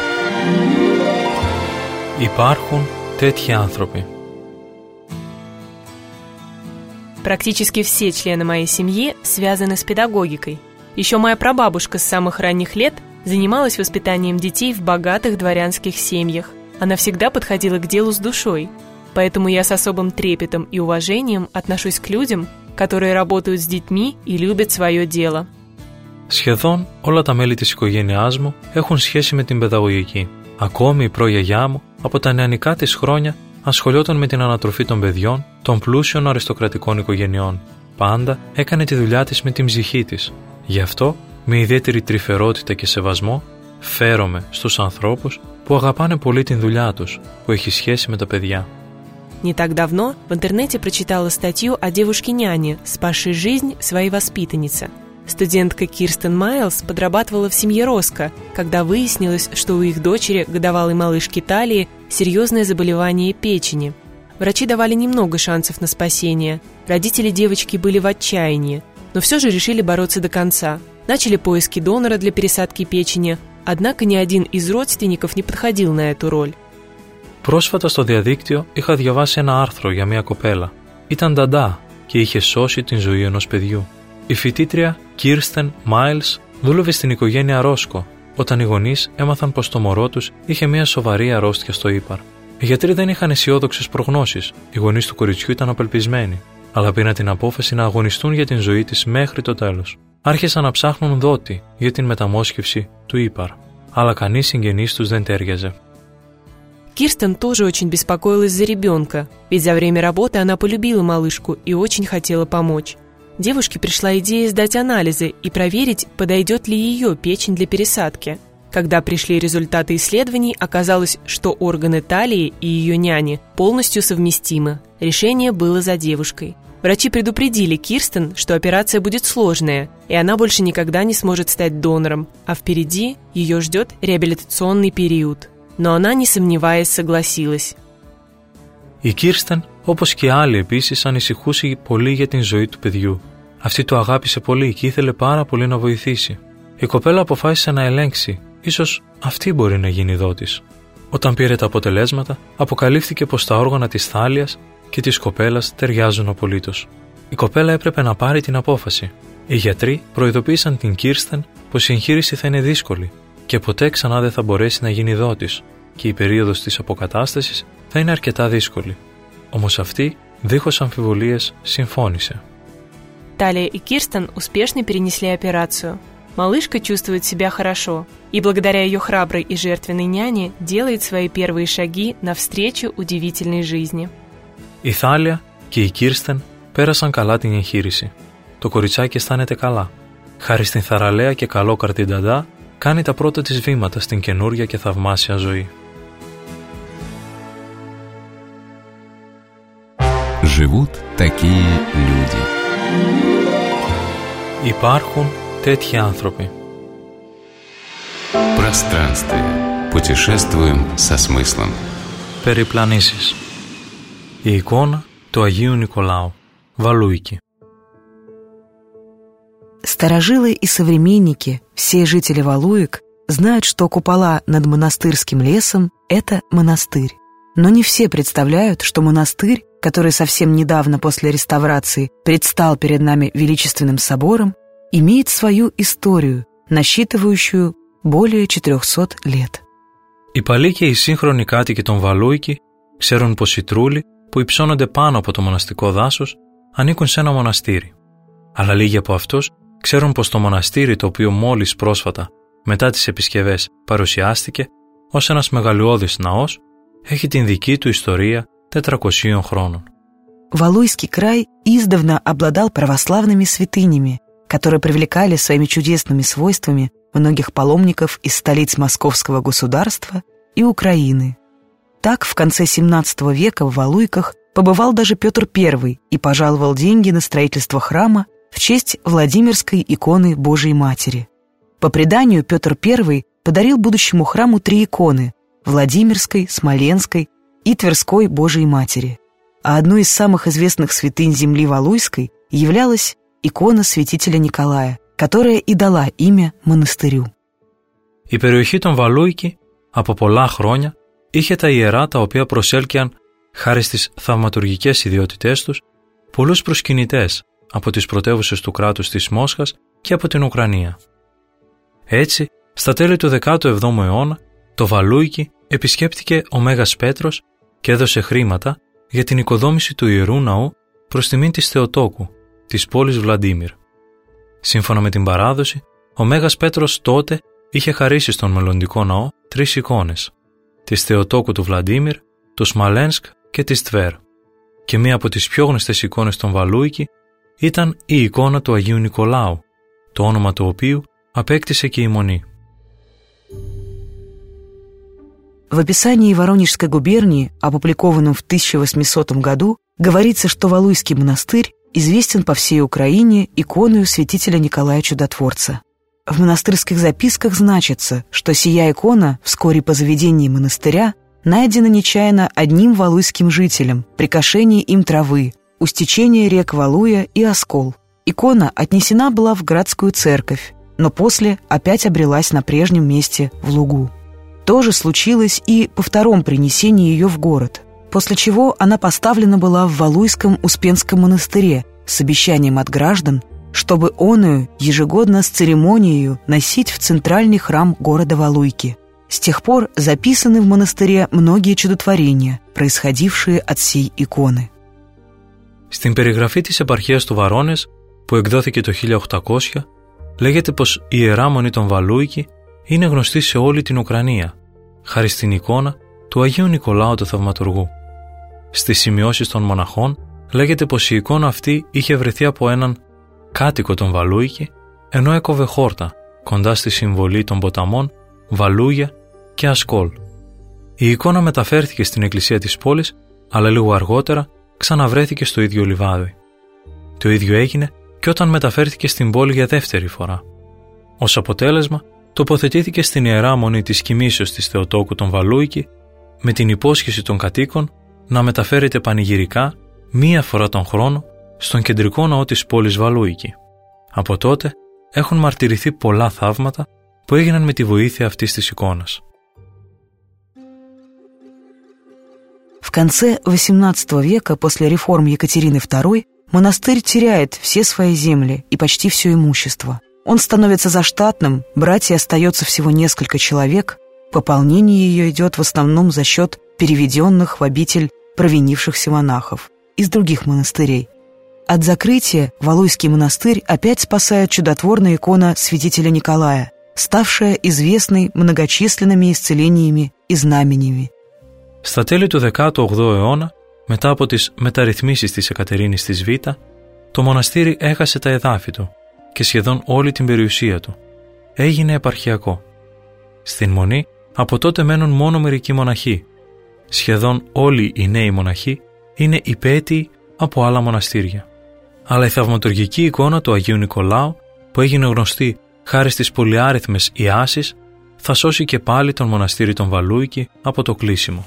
Υπάρχουν τέτοιοι άνθρωποι. Практически все члены моей семьи связаны с педагогикой. Еще моя прабабушка с самых ранних лет занималась воспитанием детей в богатых дворянских семьях. Она всегда подходила к делу с душой. Поэтому я с особым трепетом и уважением отношусь к людям, которые работают с детьми и любят свое дело. Σχεδόν όλα τα μέλη της οικογένειάς μου έχουν σχέση με την παιδαγωγική. Ακόμη η προγιαγιά μου από τα νεανικά της χρόνια ασχολιόταν με την ανατροφή των παιδιών των πλούσιων αριστοκρατικών οικογενειών. Πάντα έκανε τη δουλειά της με την ψυχή της. Γι' αυτό, με ιδιαίτερη τρυφερότητα και σεβασμό, φέρομαι στους ανθρώπους που αγαπάνε πολύ την δουλειά τους, που έχει σχέση με τα παιδιά. Не так давно в интернете прочитала статью о девушке-няне, спасшей жизнь своей воспитаннице. Студентка Кирстен Майлз подрабатывала в семье Роско, когда выяснилось, что у их дочери, годовалой малышки Талии, серьезное заболевание печени. Врачи давали немного шансов на спасение. Родители девочки были в отчаянии, но все же решили бороться до конца. Начали поиски донора для пересадки печени, однако ни один из родственников не подходил на эту роль. Πρόσφατα στο διαδίκτυο είχα διαβάσει ένα άρθρο για μια κοπέλα. Ήταν νταντά και είχε σώσει την ζωή ενός παιδιού. Η φοιτήτρια Kirsten Miles δούλευε στην οικογένεια Ρόσκο όταν οι γονείς έμαθαν πως το μωρό τους είχε μια σοβαρή αρρώστια στο ύπαρ. Οι γιατροί δεν είχαν αισιόδοξες προγνώσεις, οι γονείς του κοριτσιού ήταν απελπισμένοι, αλλά πήραν την απόφαση να αγωνιστούν για την ζωή της μέχρι το τέλος. Άρχισαν να ψάχνουν δότη για την μεταμόσχευση του ύπαρ, αλλά κανείς συγγενής τους δεν τέριαζε. Кирстен тоже очень беспокоилась за ребенка, ведь за время работы она полюбила малышку и очень хотела помочь. Девушке пришла идея сдать анализы и проверить, подойдет ли ее печень для пересадки. Когда пришли результаты исследований, оказалось, что органы Талии и ее няни полностью совместимы. Решение было за девушкой. Врачи предупредили Кирстен, что операция будет сложная, и она больше никогда не сможет стать донором, а впереди ее ждет реабилитационный период. Но она, не сомневаясь, согласилась. Η Κίρστεν, όπως και άλλοι επίσης, ανησυχούσε πολύ για την ζωή του παιδιού. Αυτή το αγάπησε πολύ και ήθελε πάρα πολύ να βοηθήσει. Η κοπέλα αποφάσισε να ελέγξει, ίσως αυτή μπορεί να γίνει δότης. Όταν πήρε τα αποτελέσματα, αποκαλύφθηκε πως τα όργανα της Θάλιας και της κοπέλας ταιριάζουν απολύτως. Η κοπέλα έπρεπε να πάρει την απόφαση. Οι γιατροί προειδοποίησαν την Κίρστεν πως η εγχείρηση θα είναι δύσκολη και ποτέ ξανά δεν θα μπορέσει να γίνει δότης και η περίοδος της αποκατάστασης θα είναι αρκετά δύσκολη. Όμως αυτή, δίχως αμφιβολίες, συμφώνησε. Талия и Кирстен успешно перенесли операцию. Малышка чувствует себя хорошо и благодаря ее храброй и жертвенной няне делает свои первые шаги навстречу удивительной жизни. Η Θάλια και η Κίρστεν πέρασαν καλά την εγχείρηση. Το κοριτσάκι αισθάνεται καλά. Χάρη στην θαραλέα και καλόκαρτη νταντά, κάνει τα πρώτα της βήματα στην καινούρια και θαυμάσια ζωή. Живут такие люди. Υπάρχουν τέτοιοι άνθρωποι. Пространствие. Путешествуем со смыслом. Περιπλανήσεις. Η εικόνα του Αγίου Νικολάου. Валуйки. Старожилы и современники, все жители Валуек, знают, что купола над монастырским лесом – это монастырь. Но не все представляют, что монастырь, который совсем недавно после реставрации предстал перед нами величественным собором, имеет свою историю, насчитывающую более четырехсот лет. Οι παλιοί και οι σύγχρονοι κάτοικοι των Βαλούικη ξέρουν πως οι τρούλοι που υψώνονται πάνω από το μοναστικό δάσος ανήκουν σε ένα μοναστήρι. Αλλά λίγοι από αυτούς ξέρουν πως το μοναστήρι, το οποίο μόλις πρόσφατα μετά τις επισκευές παρουσιάστηκε ως ένας μεγαλειώδης ναός, έχει την δική του ιστορία τετρακοσίων χρόνων. Валуйский край издавна обладал православными святынями, которые привлекали своими чудесными свойствами многих паломников из столиц Московского государства и Украины. Так, в конце семнадцатого века в Валуйках побывал даже Петр Первый и пожаловал деньги на строительство храма в честь Владимирской иконы Божией Матери. По преданию, Петр Первый подарил будущему храму три иконы – Владимирской, Смоленской и Тверской Божией Матери. А одной из самых известных святынь земли Валуйской являлась икона святителя Николая, которая и дала имя монастырю. Η περιοχή των Βαλούικη από πολλά χρόνια είχε τα ιερά τα οποία προσέλκυαν χάρη στις θαυματουργικές ιδιότητές τους πολλούς προσκυνητές από τις πρωτεύουσες του κράτους της Μόσχας και από την Ουκρανία. Έτσι, στα τέλη του δέκατου εβδόμου αιώνα, το Βαλούικι επισκέπτηκε ο Μέγας Πέτρος και έδωσε χρήματα για την οικοδόμηση του Ιερού Ναού προς τιμήν της Θεοτόκου, της πόλης Βλαντίμιρ. Σύμφωνα με την παράδοση, ο Μέγας Πέτρος τότε είχε χαρίσει στον μελλοντικό ναό τρεις εικόνες, της Θεοτόκου του Βλαντίμιρ, του Σμαλένσκ και της Τβέρ, και μία από τις πιο γνωστές εικόνες των Βαλούικι ήταν η εικόνα του Αγίου Νικολάου, το όνομα του οποίου απέκτησε και η Μονή. В описании Воронежской губернии, опубликованном в тысяча восьмисотом году, говорится, что Валуйский монастырь известен по всей Украине иконою святителя Николая Чудотворца. В монастырских записках значится, что сия икона вскоре по заведении монастыря найдена нечаянно одним валуйским жителем при кошении им травы у стечения рек Валуя и Оскол. Икона отнесена была в Градскую церковь, но после опять обрелась на прежнем месте в лугу. То же случилось и по втором принесении ее в город, после чего она поставлена была в Валуйском Успенском монастыре с обещанием от граждан, чтобы оную ежегодно с церемонией носить в центральный храм города Валуйки. С тех пор записаны в монастыре многие чудотворения, происходившие от сей иконы. Στην περιγραφή της επαρχίας του Βαρώνες, που εκδόθηκε το χίλια οκτακόσια, λέγεται πως η Ιερά Μονή των Βαλούικι είναι γνωστή σε όλη την Ουκρανία, χάρη στην εικόνα του Αγίου Νικολάου του Θαυματουργού. Στις σημειώσεις των μοναχών λέγεται πως η εικόνα αυτή είχε βρεθεί από έναν κάτοικο των Βαλούικι, ενώ έκοβε χόρτα κοντά στη συμβολή των ποταμών Βαλούγια και Ασκόλ. Η εικόνα μεταφέρθηκε στην εκκλησία της πόλης, αλλά λίγο αργότερα ξαναβρέθηκε στο ίδιο λιβάδι. Το ίδιο έγινε και όταν μεταφέρθηκε στην πόλη για δεύτερη φορά. Ως αποτέλεσμα, τοποθετήθηκε στην Ιερά Μονή της Κοιμήσεως της Θεοτόκου των Βαλούικι με την υπόσχεση των κατοίκων να μεταφέρεται πανηγυρικά μία φορά τον χρόνο στον κεντρικό ναό της πόλης Βαλούικι. Από τότε έχουν μαρτυρηθεί πολλά θαύματα που έγιναν με τη βοήθεια αυτής της εικόνας. В конце восемнадцатого века, после реформ Екатерины второй, монастырь теряет все свои земли и почти все имущество. Он становится заштатным, братья остается всего несколько человек, пополнение ее идет в основном за счет переведенных в обитель провинившихся монахов из других монастырей. От закрытия Валуйский монастырь опять спасает чудотворная икона святителя Николая, ставшая известной многочисленными исцелениями и знамениями. Στα τέλη του δέκατου όγδοου αιώνα, μετά από τις μεταρρυθμίσεις της Εκατερίνης της Β, το μοναστήρι έχασε τα εδάφη του και σχεδόν όλη την περιουσία του. Έγινε επαρχιακό. Στην Μονή από τότε μένουν μόνο μερικοί μοναχοί. Σχεδόν όλοι οι νέοι μοναχοί είναι υπέτειοι από άλλα μοναστήρια. Αλλά η θαυματουργική εικόνα του Αγίου Νικολάου, που έγινε γνωστή χάρη στις πολυάριθμες ιάσεις, θα σώσει και πάλι τον μοναστήρι των Βαλούικι από το κλείσιμο.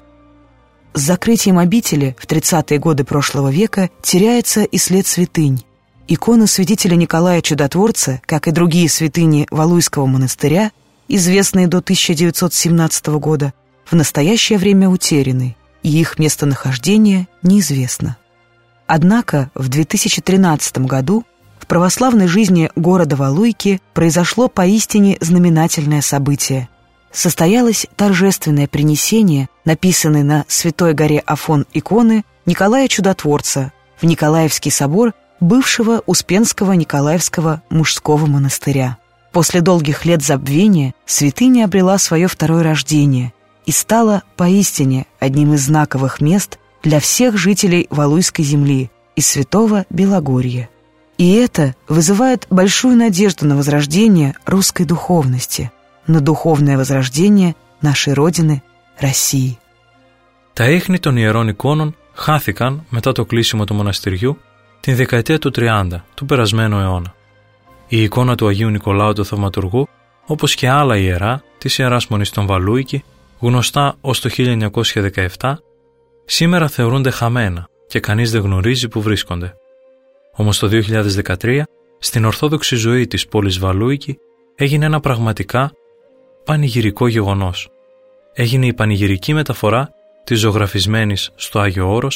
С закрытием обители в тридцатые годы прошлого века теряется и след святынь. Икона святителя Николая Чудотворца, как и другие святыни Валуйского монастыря, известные до тысяча девятьсот семнадцатого года, в настоящее время утеряны, и их местонахождение неизвестно. Однако в две тысячи тринадцатом году в православной жизни города Валуйки произошло поистине знаменательное событие. Состоялось торжественное принесение, написанной на Святой горе Афон иконы Николая Чудотворца в Николаевский собор бывшего Успенского Николаевского мужского монастыря. После долгих лет забвения святыня обрела свое второе рождение и стала поистине одним из знаковых мест для всех жителей Валуйской земли и святого Белогорья. И это вызывает большую надежду на возрождение русской духовности, на духовное возрождение нашей Родины, России. Τα ίχνη των ιερών εικόνων χάθηκαν μετά το κλείσιμο του μοναστηριού την δεκαετία του τριάντα του περασμένου αιώνα. Η εικόνα του Αγίου Νικολάου του Θαυματουργού, όπως και άλλα ιερά της Ιεράς Μονής των Βαλούικι, γνωστά ως το χίλια εννιακόσια δεκαεπτά, σήμερα θεωρούνται χαμένα και κανείς δεν γνωρίζει που βρίσκονται. Όμως το δύο χιλιάδες δεκατρία, στην Ορθόδοξη ζωή της πόλης Βαλούικι, έγινε ένα πραγματικά πανηγυρικό γεγονός. Έγινε η πανηγυρική μεταφορά της ζωγραφισμένης στο Άγιο Όρος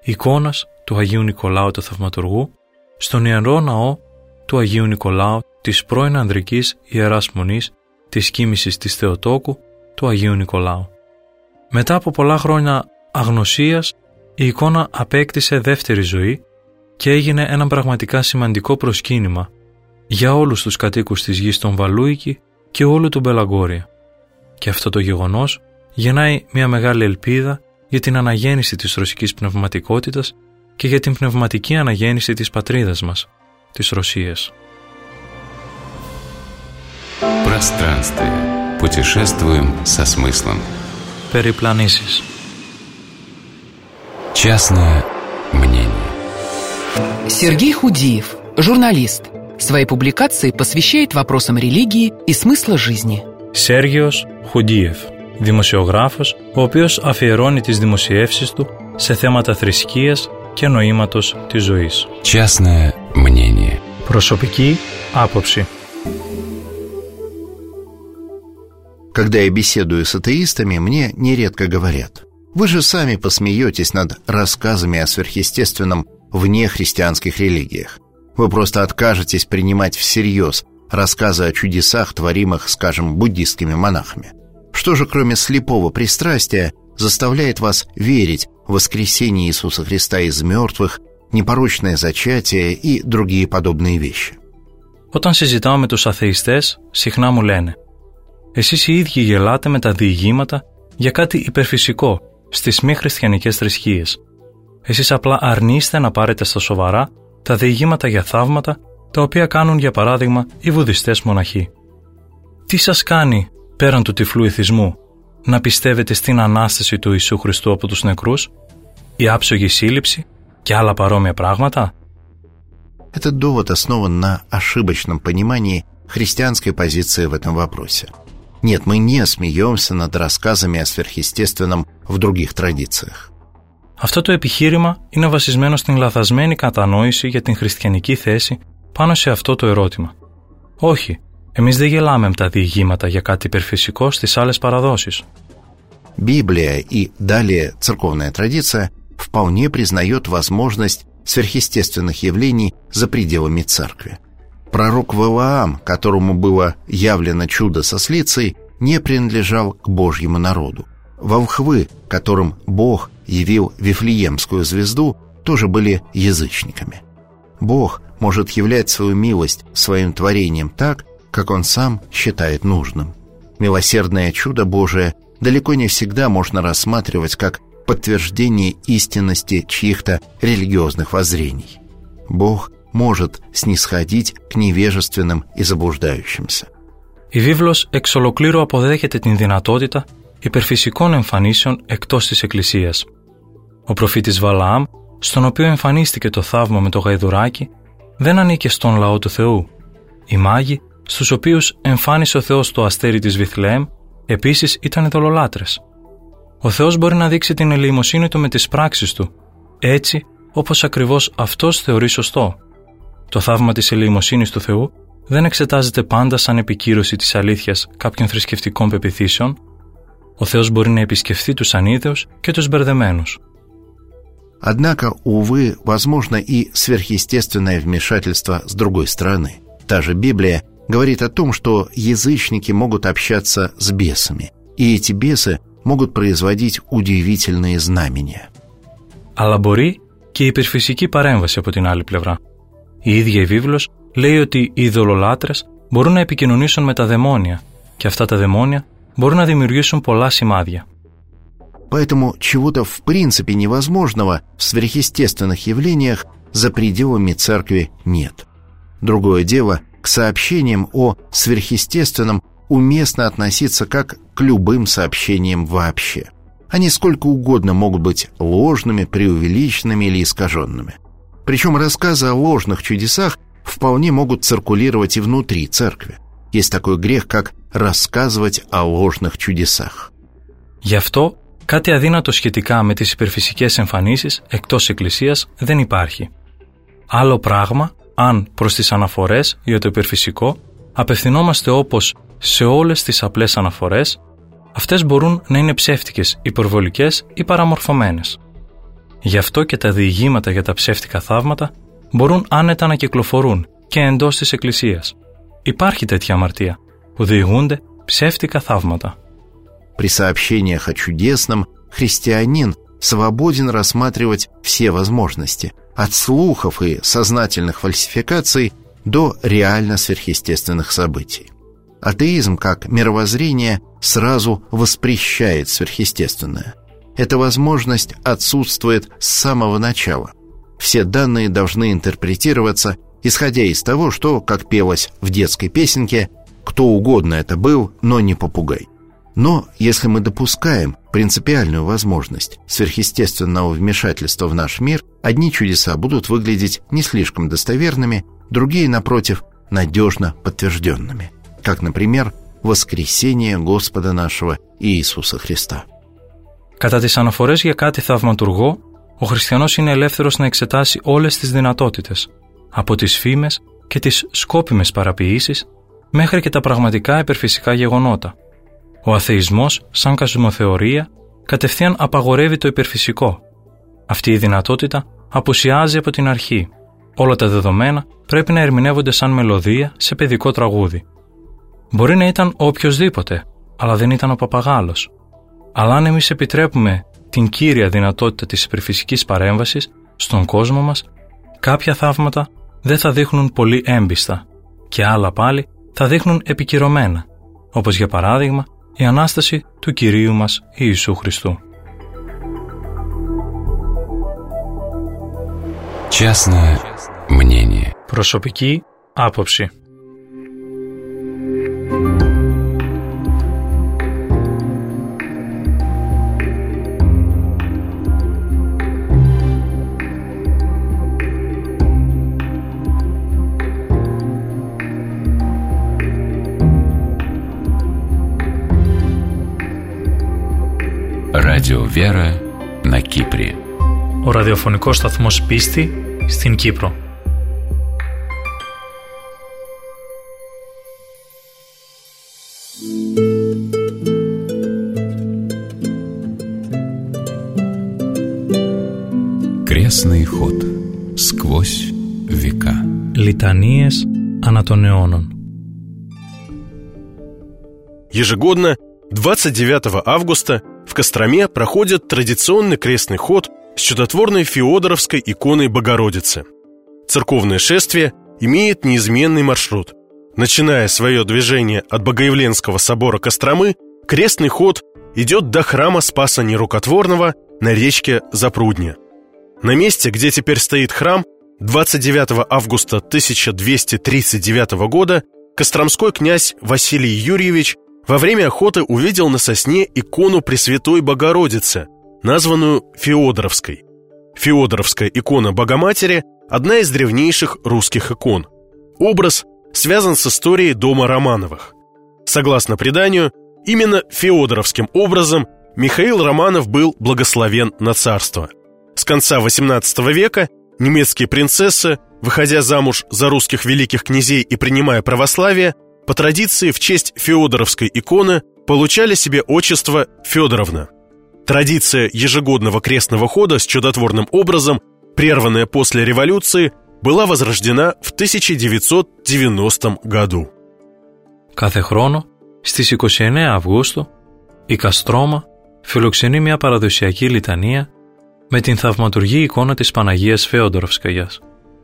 εικόνας του Αγίου Νικολάου του Θαυματουργού στον Ιερό Ναό του Αγίου Νικολάου της πρώην Ανδρικής Ιεράς Μονής της Κοίμησης της Θεοτόκου του Αγίου Νικολάου. Μετά από πολλά χρόνια αγνωσίας, η εικόνα απέκτησε δεύτερη ζωή και έγινε ένα πραγματικά σημαντικό προσκύνημα για όλους τους κατοίκους της γης των Βαλούικη και όλου του Μπελαγκόρια. Και αυτό το γεγονός γεννάει μια μεγάλη ελπίδα για την αναγέννηση της ρωσικής πνευματικότητας και για την πνευματική αναγέννηση της πατρίδας μας, της Ρωσίας. Пространствие. Путешествуем со смыслом. Περιπλανήσεις. Частное мнение. Сергей Худиев, журналист. Свои публикации посвящает вопросам религии и смысла жизни. Σέργιος Χουντίεφ, δημοσιογράφος, ο οποίος αφιερώνει τις δημοσιεύσεις του σε θέματα θρησκείας και νοήματος της ζωής. Частное мнение. Προσωπική άποψη. Когда я беседую с атеистами, мне нередко говорят: «Вы же сами посмеетесь над рассказами о сверхъестественном в нехристианских религиях. Вы просто откажетесь принимать всерьез рассказы о чудесах, творимых, скажем, буддистскими монахами. Что же, кроме слепого пристрастия, заставляет вас верить в воскресение Иисуса Христа из мертвых, непорочное зачатие и другие подобные вещи?» Όταν συζητάω με τους αθεϊστές, συχνά μου λένε: «Εσείς οι ίδιοι γελάτε με τα διηγήματα για κάτι υπερφυσικό στις μη χριστιανικές θρησκείες. Εσείς απλά αρνείστε να πάρετε στα σοβαρά τα διηγήματα για θαύματα, τα οποία κάνουν για παράδειγμα οι βουδιστές μοναχοί. Τι σας κάνει, πέραν του τυφλού ηθισμού, να πιστεύετε στην Ανάσταση του Ιησού Χριστού από τους νεκρούς, η άψογη σύλληψη και άλλα παρόμοια πράγματα?» Этот довод основан на ошибочном понимании христианской позиции в этом вопросе. Нет, мы не смеемся над рассказами о сверхъестественном в других традициях. Αυτό το επιχείρημα είναι βασισμένο στην λαθασμένη κατανόηση για την χριστιανική θέση πάνω σε αυτό το ερώτημα. Όχι, εμείς δεν γελάμε με τα διηγήματα για κάτι υπερφυσικό στις άλλες παραδόσεις. Библия и далее церковная традиция вполне признает возможность сверхъестественных явлений за пределами церкви. Пророк Валаам, которому было явлено чудо со слицей, не принадлежал к Божьему народу. Волхвы, которым Бог явил Вифлеемскую звезду, тоже были язычниками. Бог может являть свою милость своим творением так, как Он сам считает нужным. Милосердное чудо Божие далеко не всегда можно рассматривать как подтверждение истинности чьих-то религиозных воззрений. Бог может снисходить к невежественным и заблуждающимся. Η βίβλος εξ ολοκλήρου αποδέχεται την δυνατότητα υπερφυσικών εμφανίσεων εκτός της Εκκλησίας. Ο προφήτης Βαλαάμ, στον οποίο εμφανίστηκε το θαύμα με το γαϊδουράκι, δεν ανήκε στον λαό του Θεού. Οι μάγοι, στους οποίους εμφάνισε ο Θεός το αστέρι της Βιθλεέμ, επίσης ήταν ειδωλολάτρες. Ο Θεός μπορεί να δείξει την ελεημοσύνη Του με τις πράξεις Του, έτσι όπως ακριβώς Αυτός θεωρεί σωστό. Το θαύμα της ελεημοσύνης του Θεού δεν εξετάζεται πάντα σαν επικύρωση της αλήθειας κάποιων θρησκευτικών πεποιθήσεων. Ο Θεός μπορεί να επισκεφθεί τους ανίδεους και τους μπερδεμένους. Однако, увы, возможно и сверхъестественное вмешательство с другой стороны. Та же Библия говорит о том, что язычники могут общаться с бесами, и эти бесы могут производить удивительные знамения. Αλλά μπορεί και η υπερφυσική παρέμβαση από την άλλη πλευρά. Η ίδια η βίβλος λέει ότι οι ειδωλολάτρες μπορούν να επικοινωνήσουν με τα δαιμόνια και αυτά τα δαιμόνια μπορούν να δημιουργήσουν πολλά σημάδια. Поэтому чего-то в принципе невозможного в сверхъестественных явлениях за пределами церкви нет. Другое дело, к сообщениям о сверхъестественном уместно относиться как к любым сообщениям вообще. Они сколько угодно могут быть ложными, преувеличенными или искаженными. Причем рассказы о ложных чудесах вполне могут циркулировать и внутри церкви. Есть такой грех, как рассказывать о ложных чудесах. Γι' αυτό, κάτι αδύνατο σχετικά με τις υπερφυσικές εμφανίσεις εκτός Εκκλησίας δεν υπάρχει. Άλλο πράγμα, αν προς τις αναφορές για το υπερφυσικό απευθυνόμαστε όπως σε όλες τις απλές αναφορές, αυτές μπορούν να είναι ψεύτικες, υπερβολικές ή παραμορφωμένες. Γι' αυτό και τα διηγήματα για τα ψεύτικα θαύματα μπορούν άνετα να κυκλοφορούν και εντός της Εκκλησίας. Υπάρχει τέτοια αμαρτία, που διηγούνται ψεύτικα θαύματα. При сообщениях о чудесном христианин свободен рассматривать все возможности, от слухов и сознательных фальсификаций до реально сверхъестественных событий. Атеизм, как мировоззрение, сразу воспрещает сверхъестественное. Эта возможность отсутствует с самого начала. Все данные должны интерпретироваться, исходя из того, что, как пелось в детской песенке, «Кто угодно это был, но не попугай». Но если мы допускаем принципиальную возможность сверхъестественного вмешательства в наш мир, одни чудеса будут выглядеть не слишком достоверными, другие, напротив, надежно подтвержденными, как, например, воскресение Господа нашего Иисуса Христа. Κατά τις αναφορές για κάτι θαυματουργό, ο χριστιανός είναι ελεύθερος να εξετάσει όλες τις δυνατότητες, από τις φήμες και τις σκόπιμες παραποιήσεις μέχρι και τα πραγματικά υπερφυσικά γεγονότα. Ο αθεισμός, σαν κοσμοθεωρία, κατευθείαν απαγορεύει το υπερφυσικό. Αυτή η δυνατότητα απουσιάζει από την αρχή. Όλα τα δεδομένα πρέπει να ερμηνεύονται σαν μελωδία σε παιδικό τραγούδι. Μπορεί να ήταν ο οποιοσδήποτε, αλλά δεν ήταν ο παπαγάλος. Αλλά αν εμείς επιτρέπουμε την κύρια δυνατότητα της υπερφυσικής παρέμβασης στον κόσμο μας, κάποια θαύματα δεν θα δείχνουν πολύ έμπιστα και άλλα πάλι θα δείχνουν επικυρωμένα, όπως για παράδειγμα η Ανάσταση του Κυρίου μας Ιησού Χριστού. Частное мнение. Προσωπική άποψη. Радио Вера на Кипре. Ο ραδιοφωνικός σταθμός Πίστη στην Κύπρο. Крестный ход сквозь века. Λιτανίες ανά των αιώνων. Ежегодно двадцать девятого августа в Костроме проходит традиционный крестный ход с чудотворной Феодоровской иконой Богородицы. Церковное шествие имеет неизменный маршрут. Начиная свое движение от Богоявленского собора Костромы, крестный ход идет до храма Спаса Нерукотворного на речке Запрудня. На месте, где теперь стоит храм, двадцать девятого августа тысяча двести тридцать девятого года костромской князь Василий Юрьевич во время охоты увидел на сосне икону Пресвятой Богородицы, названную Феодоровской. Феодоровская икона Богоматери – одна из древнейших русских икон. Образ связан с историей дома Романовых. Согласно преданию, именно феодоровским образом Михаил Романов был благословен на царство. С конца восемнадцатого века немецкие принцессы, выходя замуж за русских великих князей и принимая православие, по традиции в честь Феодоровской иконы получали себе отчество Федоровна. Традиция ежегодного крестного хода с чудотворным образом, прерванная после революции, была возрождена в тысяча девятьсот девяностом году. Κάθε χρόνο, στις είκοσι εννέα Αυγούστου, η Καστρώμα φιλοξενεί μια παραδοσιακή λιτανία με την θαυματουργή εικόνα της Παναγίας Φεόντοροφσκαγιάς.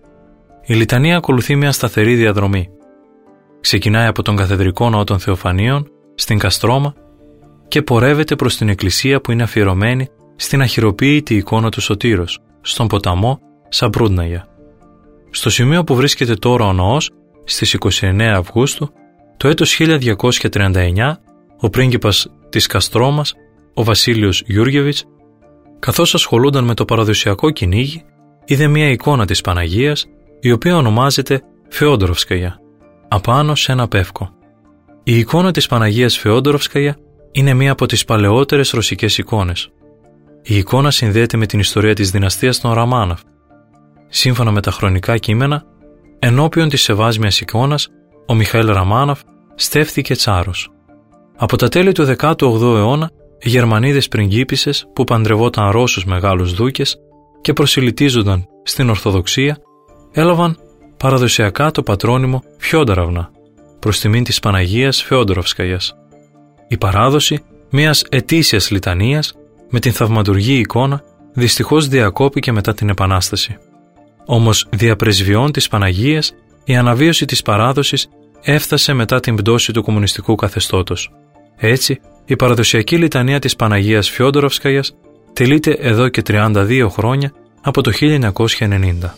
Η λιτανία ακολουθεί μια σταθερή διαδρομή. Ξεκινάει από τον καθεδρικό ναό των Θεοφανίων στην Καστρώμα και πορεύεται προς την εκκλησία που είναι αφιερωμένη στην αχυροποίητη εικόνα του Σωτήρος, στον ποταμό Σαμπρούντναγια. Στο σημείο που βρίσκεται τώρα ο ναός, στις είκοσι εννέα Αυγούστου, το έτος χίλια διακόσια τριάντα εννέα, ο πρίγκιπας της Καστρώμας, ο Βασίλειος Γιούργεβιτς, καθώς ασχολούνταν με το παραδοσιακό κυνήγι, είδε μια εικόνα της Παναγίας, η οποία ονομάζεται Φεόντοροφσκαγια, απάνω σε ένα πεύκο. Η εικόνα της Παναγίας Φεόντοροφσκαγια είναι μία από τις παλαιότερες ρωσικές εικόνες. Η εικόνα συνδέεται με την ιστορία της δυναστείας των Ραμάνοφ. Σύμφωνα με τα χρονικά κείμενα, ενώπιον της σεβάσμιας εικόνας, ο Μιχαήλ Ραμάνοφ στέφθηκε τσάρος. Από τα τέλη του δέκατου όγδοου αιώνα, οι Γερμανίδες πριγκίπισσες που παντρευόταν Ρώσους μεγάλους δούκες και προσιλητίζονταν στην Ορθοδοξία, έλαβαν παραδοσιακά το πατρόνυμο Φιόντοραυνα, προς τιμήν της Παναγίας Φεόντοροφσκαγιας. Η παράδοση μιας ετήσιας λιτανίας με την θαυματουργή εικόνα δυστυχώς διακόπηκε μετά την Επανάσταση. Όμως δια πρεσβειών της Παναγίας η αναβίωση της παράδοσης έφτασε μετά την πτώση του κομμουνιστικού καθεστώτος. Έτσι, η παραδοσιακή λιτανία της Παναγίας Φιόντοροφσκαγιας τελείται εδώ και τριάντα δύο χρόνια από το χίλια εννιακόσια ενενήντα.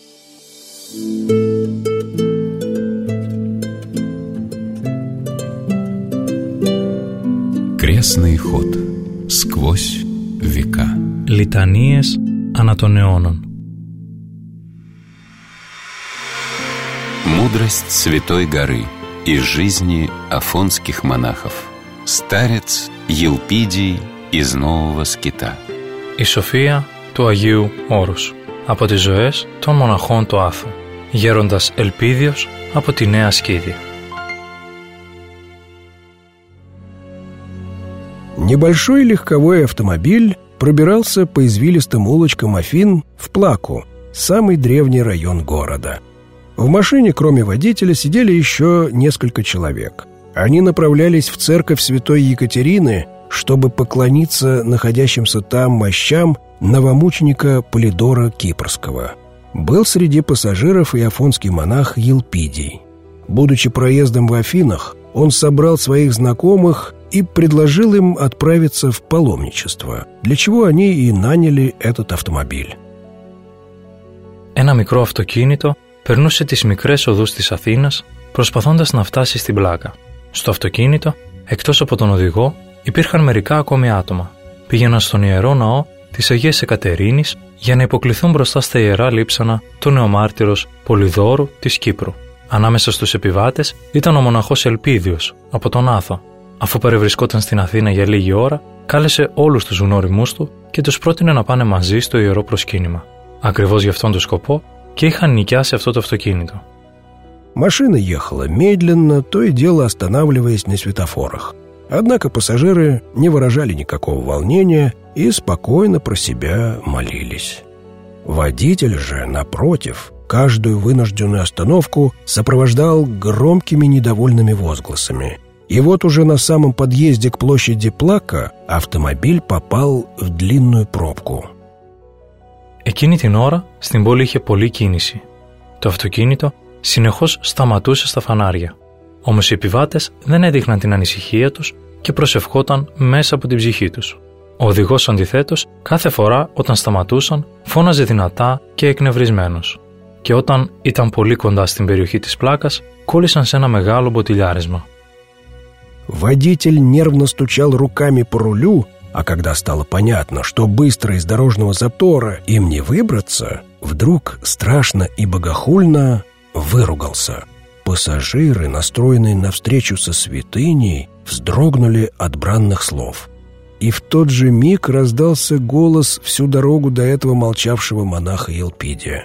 Крестный ход сквозь века. Λιτανίες ανά των αιώνων. Мудрость Святой горы из жизни афонских монахов. Старец Елпидий из Нового Скита. Η σοφία του Αγίου Όρους από τις ζωές των μοναχών του Άθου. Γέροντας Ελπίδιος από τη Νέα Σκήτη. Небольшой легковой автомобиль пробирался по извилистым улочкам Афин в Плаку, самый древний район города. В машине, кроме водителя, сидели еще несколько человек. Они направлялись в церковь святой Екатерины, чтобы поклониться находящимся там мощам новомученика Полидора Кипрского. Был среди пассажиров и афонский монах Елпидий. Будучи проездом в Афинах, он собрал своих знакомых и предложил им отправиться в паломничество, для чего они и наняли этот автомобиль. Ένα μικρό αυτοκίνητο περνούσε τις μικρές οδούς της Αθήνας προσπαθώντας να φτάσει στην Πλάκα. Στο αυτοκίνητο, εκτός από τον οδηγό, υπήρχαν μερικά ακόμη άτομα. Πήγαιναν στον Ιερό Ναό της Αγίας Εκατερίνης για να υποκληθούν μπροστά στα ιερά λείψανα του νεομάρτυρος Πολυδόρου της Κύπρου. Ανάμεσα στους επιβάτες ήταν ο μοναχός Ελπίδιος από τον Άθο. Αφού παρευρισκόταν στην Αθήνα για λίγη ώρα, κάλεσε όλους τους γνώριμούς του και τους πρότεινε να пане μαζί στο ιερό προσκύνημα. Ακριβώς για αυτόν τον σκοπό και είχαν νοικιάσει αυτό το αυτοκίνητο. Машина ехала медленно, то и дело останавливаясь на светофорах. Однако пассажиры не выражали никакого волнения и спокойно про себя молились. Водитель же, напротив, каждую вынужденную остановку сопровождал громкими недовольными возгласами. И вот уже на самом подъезде к площади Плака автомобиль попал в длинную пробку. Εκείνη την ώρα στην πόλη είχε πολλή κίνηση. Το αυτοκίνητο συνεχώς σταματούσε στα φανάρια. Όμως οι επιβάτες δεν έδειχναν την ανησυχία τους και προσευχόταν μέσα από την ψυχή τους. Ο οδηγός αντιθέτως κάθε φορά όταν σταματούσαν φώναζε δυνατά και εκνευρισμένος. Και όταν ήταν πολύ κοντά στην περιοχή της Πλάκας κόλλησαν σε ένα μεγάλο μποτιλιάρισμα. Водитель нервно стучал руками по рулю, а когда стало понятно, что быстро из дорожного затора им не выбраться, вдруг страшно и богохульно выругался. Пассажиры, настроенные навстречу со святыней, вздрогнули от бранных слов. И в тот же миг раздался голос всю дорогу до этого молчавшего монаха Елпидия.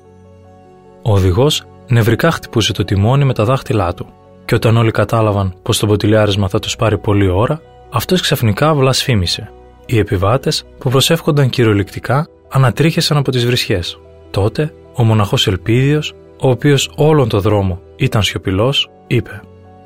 Ο οδηγός νευρικά χτυπούσε το τιμόνι με τα δάχτυλά του και όταν όλοι κατάλαβαν πως το μποτιλιάρισμα θα τους πάρει πολλή ώρα, αυτός ξαφνικά βλασφήμισε. Οι επιβάτες που προσεύχονταν κυριολεκτικά ανατρίχεσαν από τις βρισχές. Τότε ο μοναχός Ελπίδιος, ο οποίος όλον το δρόμο ήταν σιωπηλός, είπε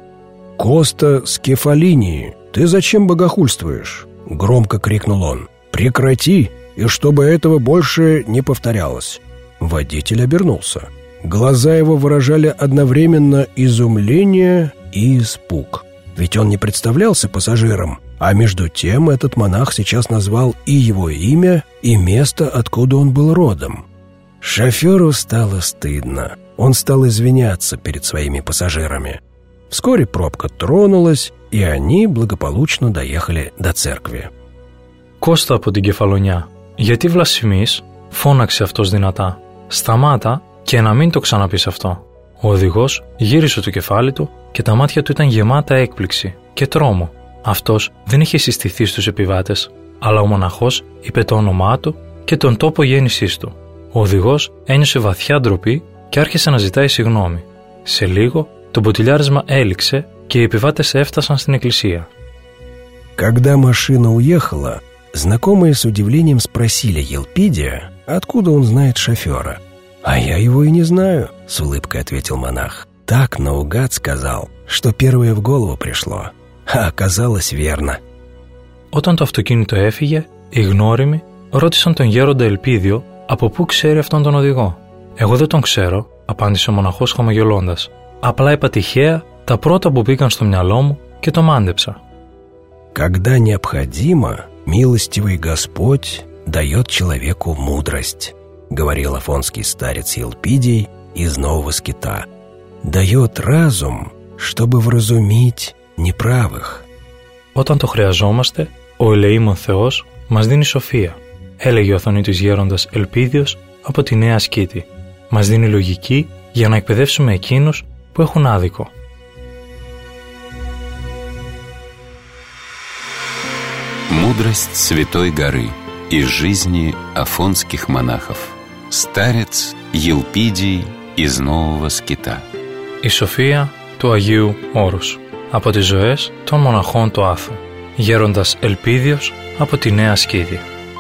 «Κώστα Скефалинии, ты зачем богохульствуешь?» — громко крикнул он. «Прекрати, и чтобы этого больше не повторялось». Водитель обернулся. Глаза его выражали одновременно изумление и испуг. Ведь он не представлялся пассажиром, а между тем этот монах сейчас назвал и его имя, и место, откуда он был родом. Шоферу стало стыдно. Он стал извиняться перед своими пассажирами. Вскоре пробка тронулась, и они благополучно доехали до церкви. «Κώστα από την Κεφαλονιά, γιατί βλασφημείς?» φώναξε αυτός δυνατά. «Σταμάτα και να μην το ξαναπείς αυτό». Ο οδηγός γύρισε το κεφάλι του και τα μάτια του ήταν γεμάτα έκπληξη και τρόμο. Αυτός δεν είχε συστηθεί στους επιβάτες, αλλά ο μοναχός είπε το όνομά του και τον τόπο γέννησής του. Ο οδηγός ένιωσε βαθιά ντροπή και άρχισε να ζητάει συγγνώμη. Σε λίγο το μποτιλιάρισμα έληξε και οι επιβάτες έφτασαν στην εκκλησία. Когда машина уехала, знакомые с удивлением спросили Елпидия, Откуда он знает шофера? А я его и не знаю, с улыбкой ответил монах. Так наугад сказал, что первое в голову пришло. А оказалось верно. Όταν το αυτοκίνητο έφυγε, οι γνώριμοι ρώτησαν τον γέροντα Ελπίδιο από πού ξέρει αυτόν τον οδηγό. «Εγώ δεν τον ξέρω», απάντησε ο μοναχός χαμογελώντας. «Απλά είπα τυχαία τα πρώτα που μπήκαν στο μυαλό μου και το μάντεψα». «Когда необходимо, милостивый Господь дает человеку мудрость», говорил афонский старец Елпидий из Нового Скита. «Дает разум, чтобы вразумить неправых». Όταν το χρειαζόμαστε, ο ελεήμων Θεός μας δίνει σοφία, έλεγε ο αθωνήτης γέροντας Ελπίδιος από τη Νέα Σκήτη. Μας δίνει λογική για να εκπαιδεύσουμε εκείνους που έχουν άδικο. Мудрость Святой горы из жизни афонских монахов. Старец Елпидий из Нового Скита. Η σοφία του Αγίου Όρους από τις ζωές των μοναχών του Άθου. Γέροντας Ελπίδιος από τη Νέα Σκήτη.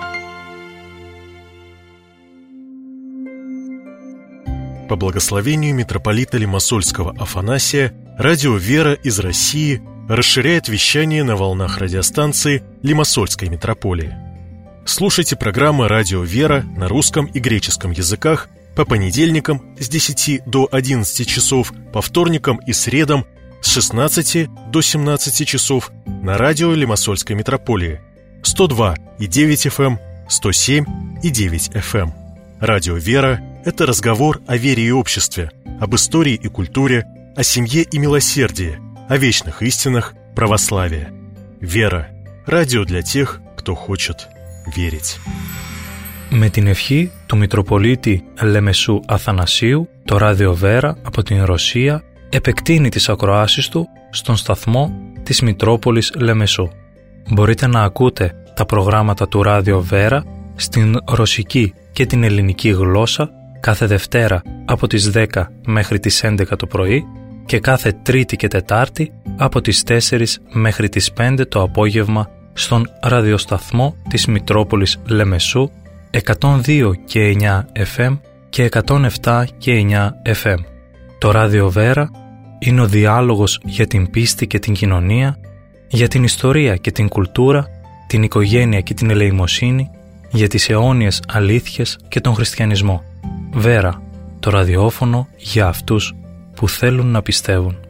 По благословению митрополита Лимассольского Афанасия, радио «Вера» из России расширяет вещание на волнах радиостанции Лимассольской митрополии. Слушайте программы «Радио Вера» на русском и греческом языках по понедельникам с десяти до одиннадцати часов, по вторникам и средам с шестнадцати до семнадцати часов на радио Лимассольской митрополии сто два и девять эф эм, сто семь и девять эф эм. Радио «Вера» — это разговор о вере и обществе, об истории и культуре, о семье и милосердии, о вечных истинах православия. «Вера» — радио для тех, кто хочет верить. Με την ευχή του Μητροπολίτη Λεμεσού Αθανασίου, το ράδιο Βέρα από την Ρωσία επεκτείνει τις ακροάσεις του στον σταθμό της Μητρόπολης Λεμεσού. Μπορείτε να ακούτε τα προγράμματα του ράδιο Βέρα στην ρωσική και την ελληνική γλώσσα κάθε Δευτέρα από τις δέκα μέχρι τις έντεκα το πρωί και κάθε Τρίτη και Τετάρτη από τις τέσσερις μέχρι τις πέντε το απόγευμα στον ραδιοσταθμό της Μητρόπολης Λεμεσού εκατόν δύο και εννιά εφ εμ και εκατόν επτά και εννιά εφ εμ. Το ράδιο Βέρα είναι ο διάλογος για την πίστη και την κοινωνία, για την ιστορία και την κουλτούρα, την οικογένεια και την ελεημοσύνη, για τις αιώνιες αλήθειες και τον χριστιανισμό. Βέρα, το ραδιόφωνο για αυτούς που θέλουν να πιστεύουν.